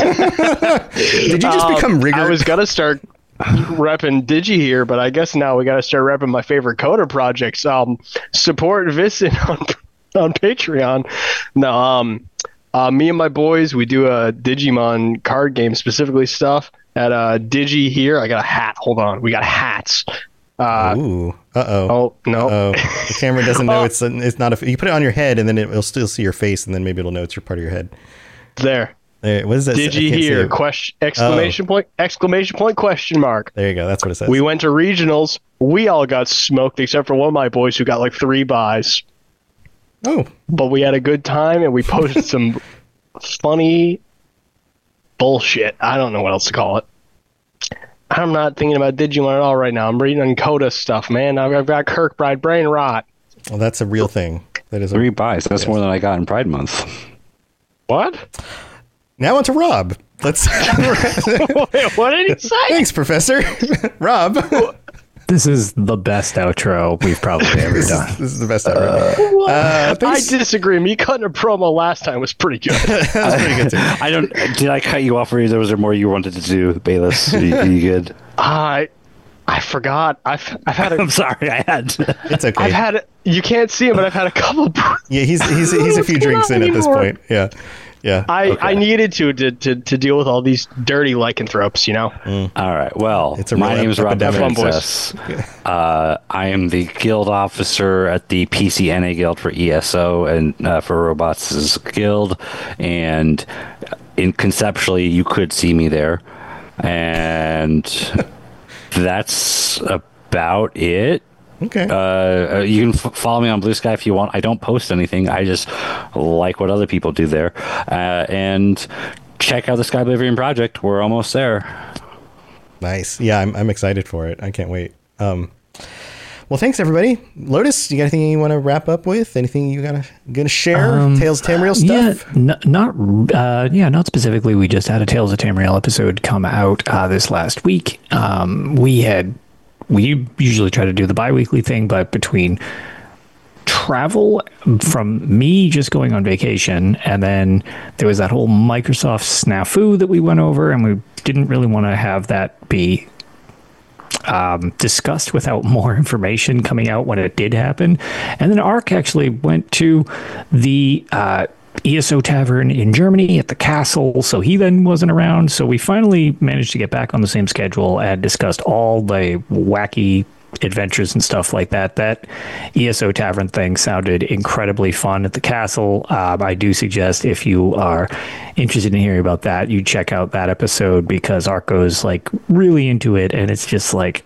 you just Um, become rigor? I was gonna start repping Digi here, but I guess now we gotta start repping my favorite Coda projects. Um, support Vincent on on Patreon. No, um, uh, me and my boys, we do a Digimon card game, specifically stuff at uh, Digi here. I got a hat. Hold on, we got hats. Uh, Ooh. Uh oh. oh no. Oh, the camera doesn't know it's it's not a. You put it on your head, and then it will still see your face, and then maybe it'll know it's your part of your head. There. There, what is that? I Digi can't see here? it. Question! Exclamation point! Exclamation point! Question mark! There you go. That's what it says. We went to regionals. We all got smoked except for one of my boys who got like three buys. Oh, But we had a good time and we posted some funny bullshit. I don't know what else to call it. I'm not thinking about Digimon at all right now. I'm reading on Coda stuff, man. I've I've got Kirkbride brain rot. well, that's a real thing. That is a, Three buys. That's Yes. more than I got in Pride Month. What? Now on to Rob. Let's. Wait, what did he say? Thanks, Professor. Rob. This is the best outro we've probably ever This done. is, this is the best ever. Uh, I thanks. disagree. Me cutting a promo last time was pretty good. That was pretty good too. I don't. Did I cut you off, or was there more you wanted to do, Bayless? Are you, are you good? I I forgot. I've I've had a I'm sorry. I had. To. It's okay. I've had you can't see him, but I've had a couple. yeah, he's he's he's a few drinks in at this point. Yeah, yeah. I, Okay. I needed to, to to to deal with all these dirty lycanthropes, you know. All right. Well, It's a my real name is Rob epidemic. Fun, boys. Princess. Uh, I am the guild officer at the P C N A Guild for E S O and uh, for Robots' Guild, and in conceptually, you could see me there, and that's about it. Okay. Uh, you can f- follow me on Blue Sky if you want. I don't post anything. I just like what other people do there. Uh, and check out the Sky Oblivion project. We're almost there. Nice. Yeah, I'm I'm excited for it. I can't wait. Um, well, thanks everybody. Lotus, you got anything you want to wrap up with? Anything you gotta gonna share? Um, Tales of Tamriel stuff? Yeah, n- not uh, yeah, not specifically. We just had a Tales of Tamriel episode come out uh, this last week. Um, we had we usually try to do the bi-weekly thing, but between travel from me just going on vacation, and then there was that whole Microsoft snafu that we went over, and we didn't really want to have that be um, discussed without more information coming out when it did happen. And then Ark actually went to the uh, E S O Tavern in Germany at the castle, so he then wasn't around. So we finally managed to get back on the same schedule and discussed all the wacky adventures and stuff like that. That E S O Tavern thing sounded incredibly fun at the castle. Um, I do suggest if you are interested in hearing about that, you check out that episode because Arco's like really into it, and it's just like,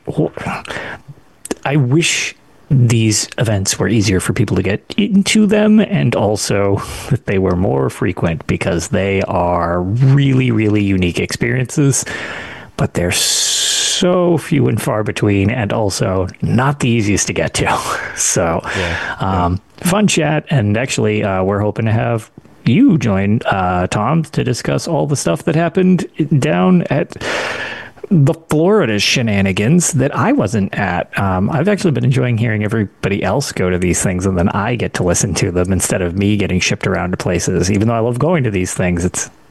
I wish these events were easier for people to get into them, and also that they were more frequent because they are really, really unique experiences, but they're so few and far between, and also not the easiest to get to. So Yeah, um, fun chat, and actually uh, we're hoping to have you join uh, Tom to discuss all the stuff that happened down at the Florida shenanigans that I wasn't at. Um, I've actually been enjoying hearing everybody else go to these things, and then I get to listen to them instead of me getting shipped around to places. Even though I love going to these things, it's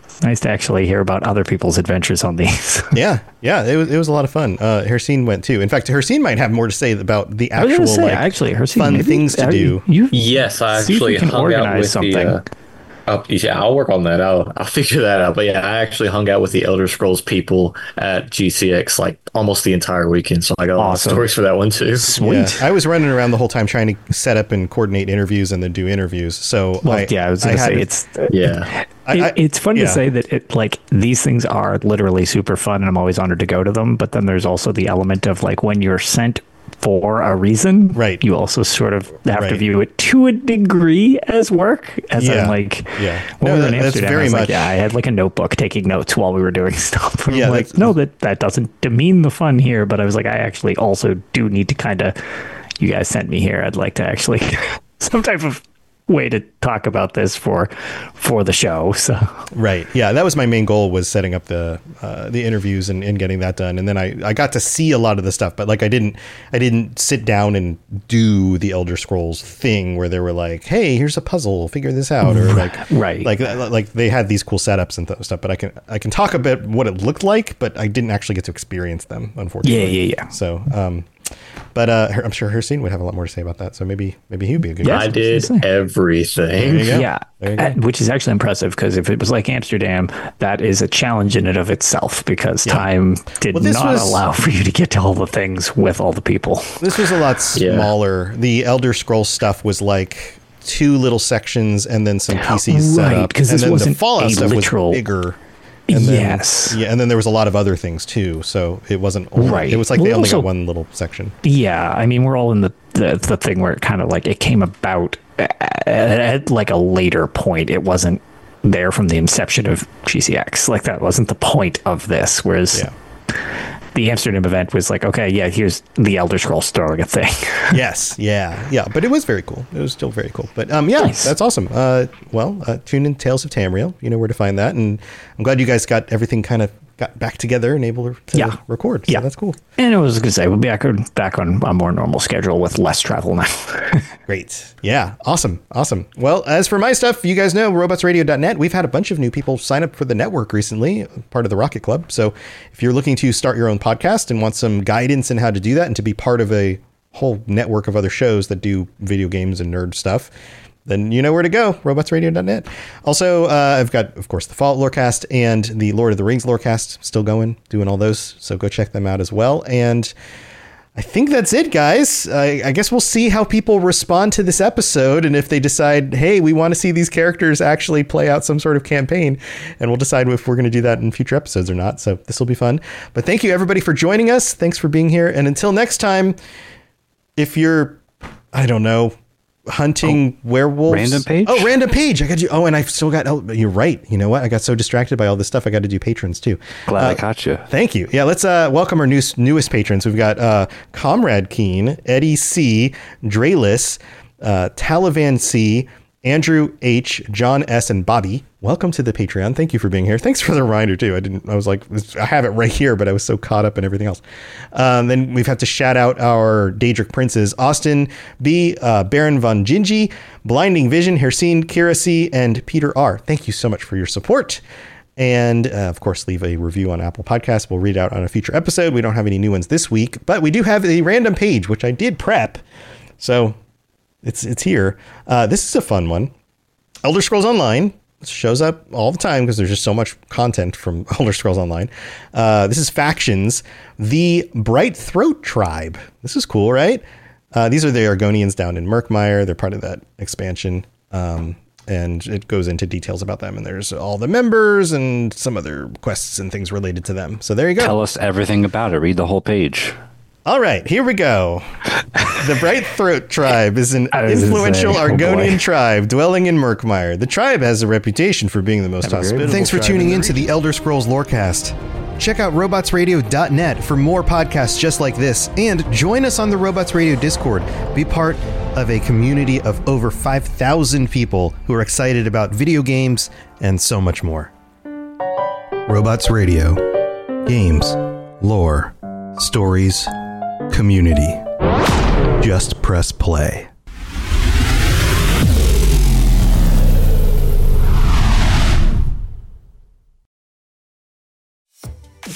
nice to actually hear about other people's adventures on these. yeah, yeah, it was it was a lot of fun. Uh, Hercine went too. In fact, Hercine might have more to say about the I was actual gonna say, like actually, Hercine, fun maybe- things to are do. you- you- Yes, I See if we actually can hung out organize with something. the. Uh, uh, yeah, I'll work on that. I'll I'll figure that out. But yeah, I actually hung out with the Elder Scrolls people at G C X like almost the entire weekend. So I got a lot of Awesome. stories for that one too. Sweet. Yeah, I was running around the whole time trying to set up and coordinate interviews and then do interviews. So Well, I, yeah, I was gonna had say to- it's Yeah. I- it- I- it's fun yeah. to say that it like these things are literally super fun, and I'm always honored to go to them. But then there's also the element of like when you're sent for a reason, Right. You also sort of have to Right. view it to a degree as work, as Yeah. in like Yeah. when No, we were in that- that's Amsterdam. very I was like, much- yeah, I had like a notebook taking notes while we were doing stuff. And Yeah, I'm like, that's- no, that that doesn't demean the fun here. But I was like, I actually also do need to kind of. You guys sent me here. I'd like to actually some type of way to talk about this for for the show. So Right. Yeah, that was my main goal, was setting up the uh, the interviews and, and getting that done. And then I, I got to see a lot of the stuff, but like I didn't I didn't sit down and do the Elder Scrolls thing where they were like, hey, here's a puzzle, figure this out, or like Right. like like they had these cool setups and th- stuff. But I can I can talk about what it looked like, but I didn't actually get to experience them, unfortunately. Yeah, yeah, yeah. So um, but uh, her- I'm sure Hercine would have a lot more to say about that. So maybe maybe he would be a good. Yeah, guest. I did There you everything. go. yeah, There you go. Uh, which is actually impressive because if it was like Amsterdam, that is a challenge in and of itself because time did Well, this not was- allow for you to get to all the things with all the people. This was a lot Yeah. smaller. The Elder Scrolls stuff was like two little sections and then some P Cs set Right, up. 'cause and this then wasn't the Fallout a stuff literal- was bigger. And then, Yes. Yeah, and then there was a lot of other things too. So it wasn't only, Right. It was like Well, they only also- got one little section. Yeah, I mean, we're all in the the, the thing where it kind of like it came about at, at like a later point. It wasn't there from the inception of G C X. Like that wasn't the point of this. Whereas Yeah. the Amsterdam event was like, okay, yeah, here's the Elder Scrolls throwing a thing. Yes, yeah, yeah. But it was very cool. It was still very cool. But um, yeah, Nice. that's awesome. Uh, well, uh, tune in Tales of Tamriel. You know where to find that, and I'm glad you guys got everything kind of got back together and able to Yeah. record. So Yeah. that's cool. And I was going to say, we'll be back on, back on a more normal schedule with less travel now. Great. Yeah. Awesome. Awesome. Well, as for my stuff, you guys know robots radio dot net. We've had a bunch of new people sign up for the network recently, part of the Rocket Club. So if you're looking to start your own podcast and want some guidance in how to do that and to be part of a whole network of other shows that do video games and nerd stuff, then you know where to go, robots radio dot net. Also, uh, I've got, of course, the Fallout Lorecast and the Lord of the Rings Lorecast still going, doing all those. So go check them out as well. And I think that's it, guys. I, I guess we'll see how people respond to this episode. And if they decide, hey, we want to see these characters actually play out some sort of campaign, and we'll decide if we're going to do that in future episodes or not. So this will be fun. But thank you, everybody, for joining us. Thanks for being here. And until next time, if you're, I don't know, hunting werewolves. Random page? Oh, random page. I got you. Oh, and I've still got, oh, you're right. You know what? I got so distracted by all this stuff. I got to do patrons too. Glad I Uh, caught you. Thank you. Yeah, let's uh, welcome our new, newest patrons. We've got uh, Comrade Keen, Eddie C, Drayless, uh, Taliban C, Andrew H, John S, and Bobby. Welcome to the Patreon. Thank you for being here. Thanks for the reminder too. I didn't. I was like, I have it right here, but I was so caught up in everything else. Um, then we've had to shout out our Daedric princes: Austin B, uh, Baron von Gingy, Blinding Vision, Hercine, Kira C, and Peter R. Thank you so much for your support. And uh, of course, leave a review on Apple Podcasts. We'll read out on a future episode. We don't have any new ones this week, but we do have a random page, which I did prep. So it's it's here. Uh, this is a fun one. Elder Scrolls Online shows up all the time because there's just so much content from Elder Scrolls Online. Uh, this is Factions, the Bright Throat Tribe. This is cool, right? Uh, these are the Argonians down in Murkmire. They're part of that expansion. Um, and it goes into details about them. And there's all the members and some other quests and things related to them. So there you go. Tell us everything about it. Read the whole page. All right, here we go. The Bright Throat Tribe is an I was gonna influential say, oh Argonian boy. tribe dwelling in Murkmire. The tribe has a reputation for being the most hospitable. Thanks for tuning in to the Elder Scrolls Lorecast. Check out robots radio dot net for more podcasts just like this, and join us on the Robots Radio Discord. Be part of a community of over five thousand people who are excited about video games and so much more. Robots Radio. Games, lore, stories, community. Just press play.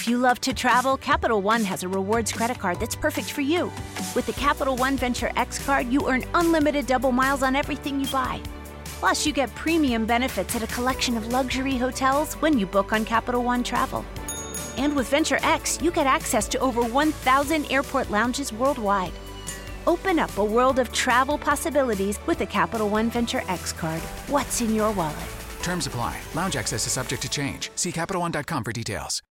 you love to travel, Capital One has a rewards credit card that's perfect for you. With the Capital One Venture X card, you earn unlimited double miles on everything you buy. Plus, you get premium benefits at a collection of luxury hotels when you book on Capital One Travel. And with Venture X, you get access to over one thousand airport lounges worldwide. Open up a world of travel possibilities with the Capital One Venture X card. What's in your wallet? Terms apply. Lounge access is subject to change. See Capital One dot com for details.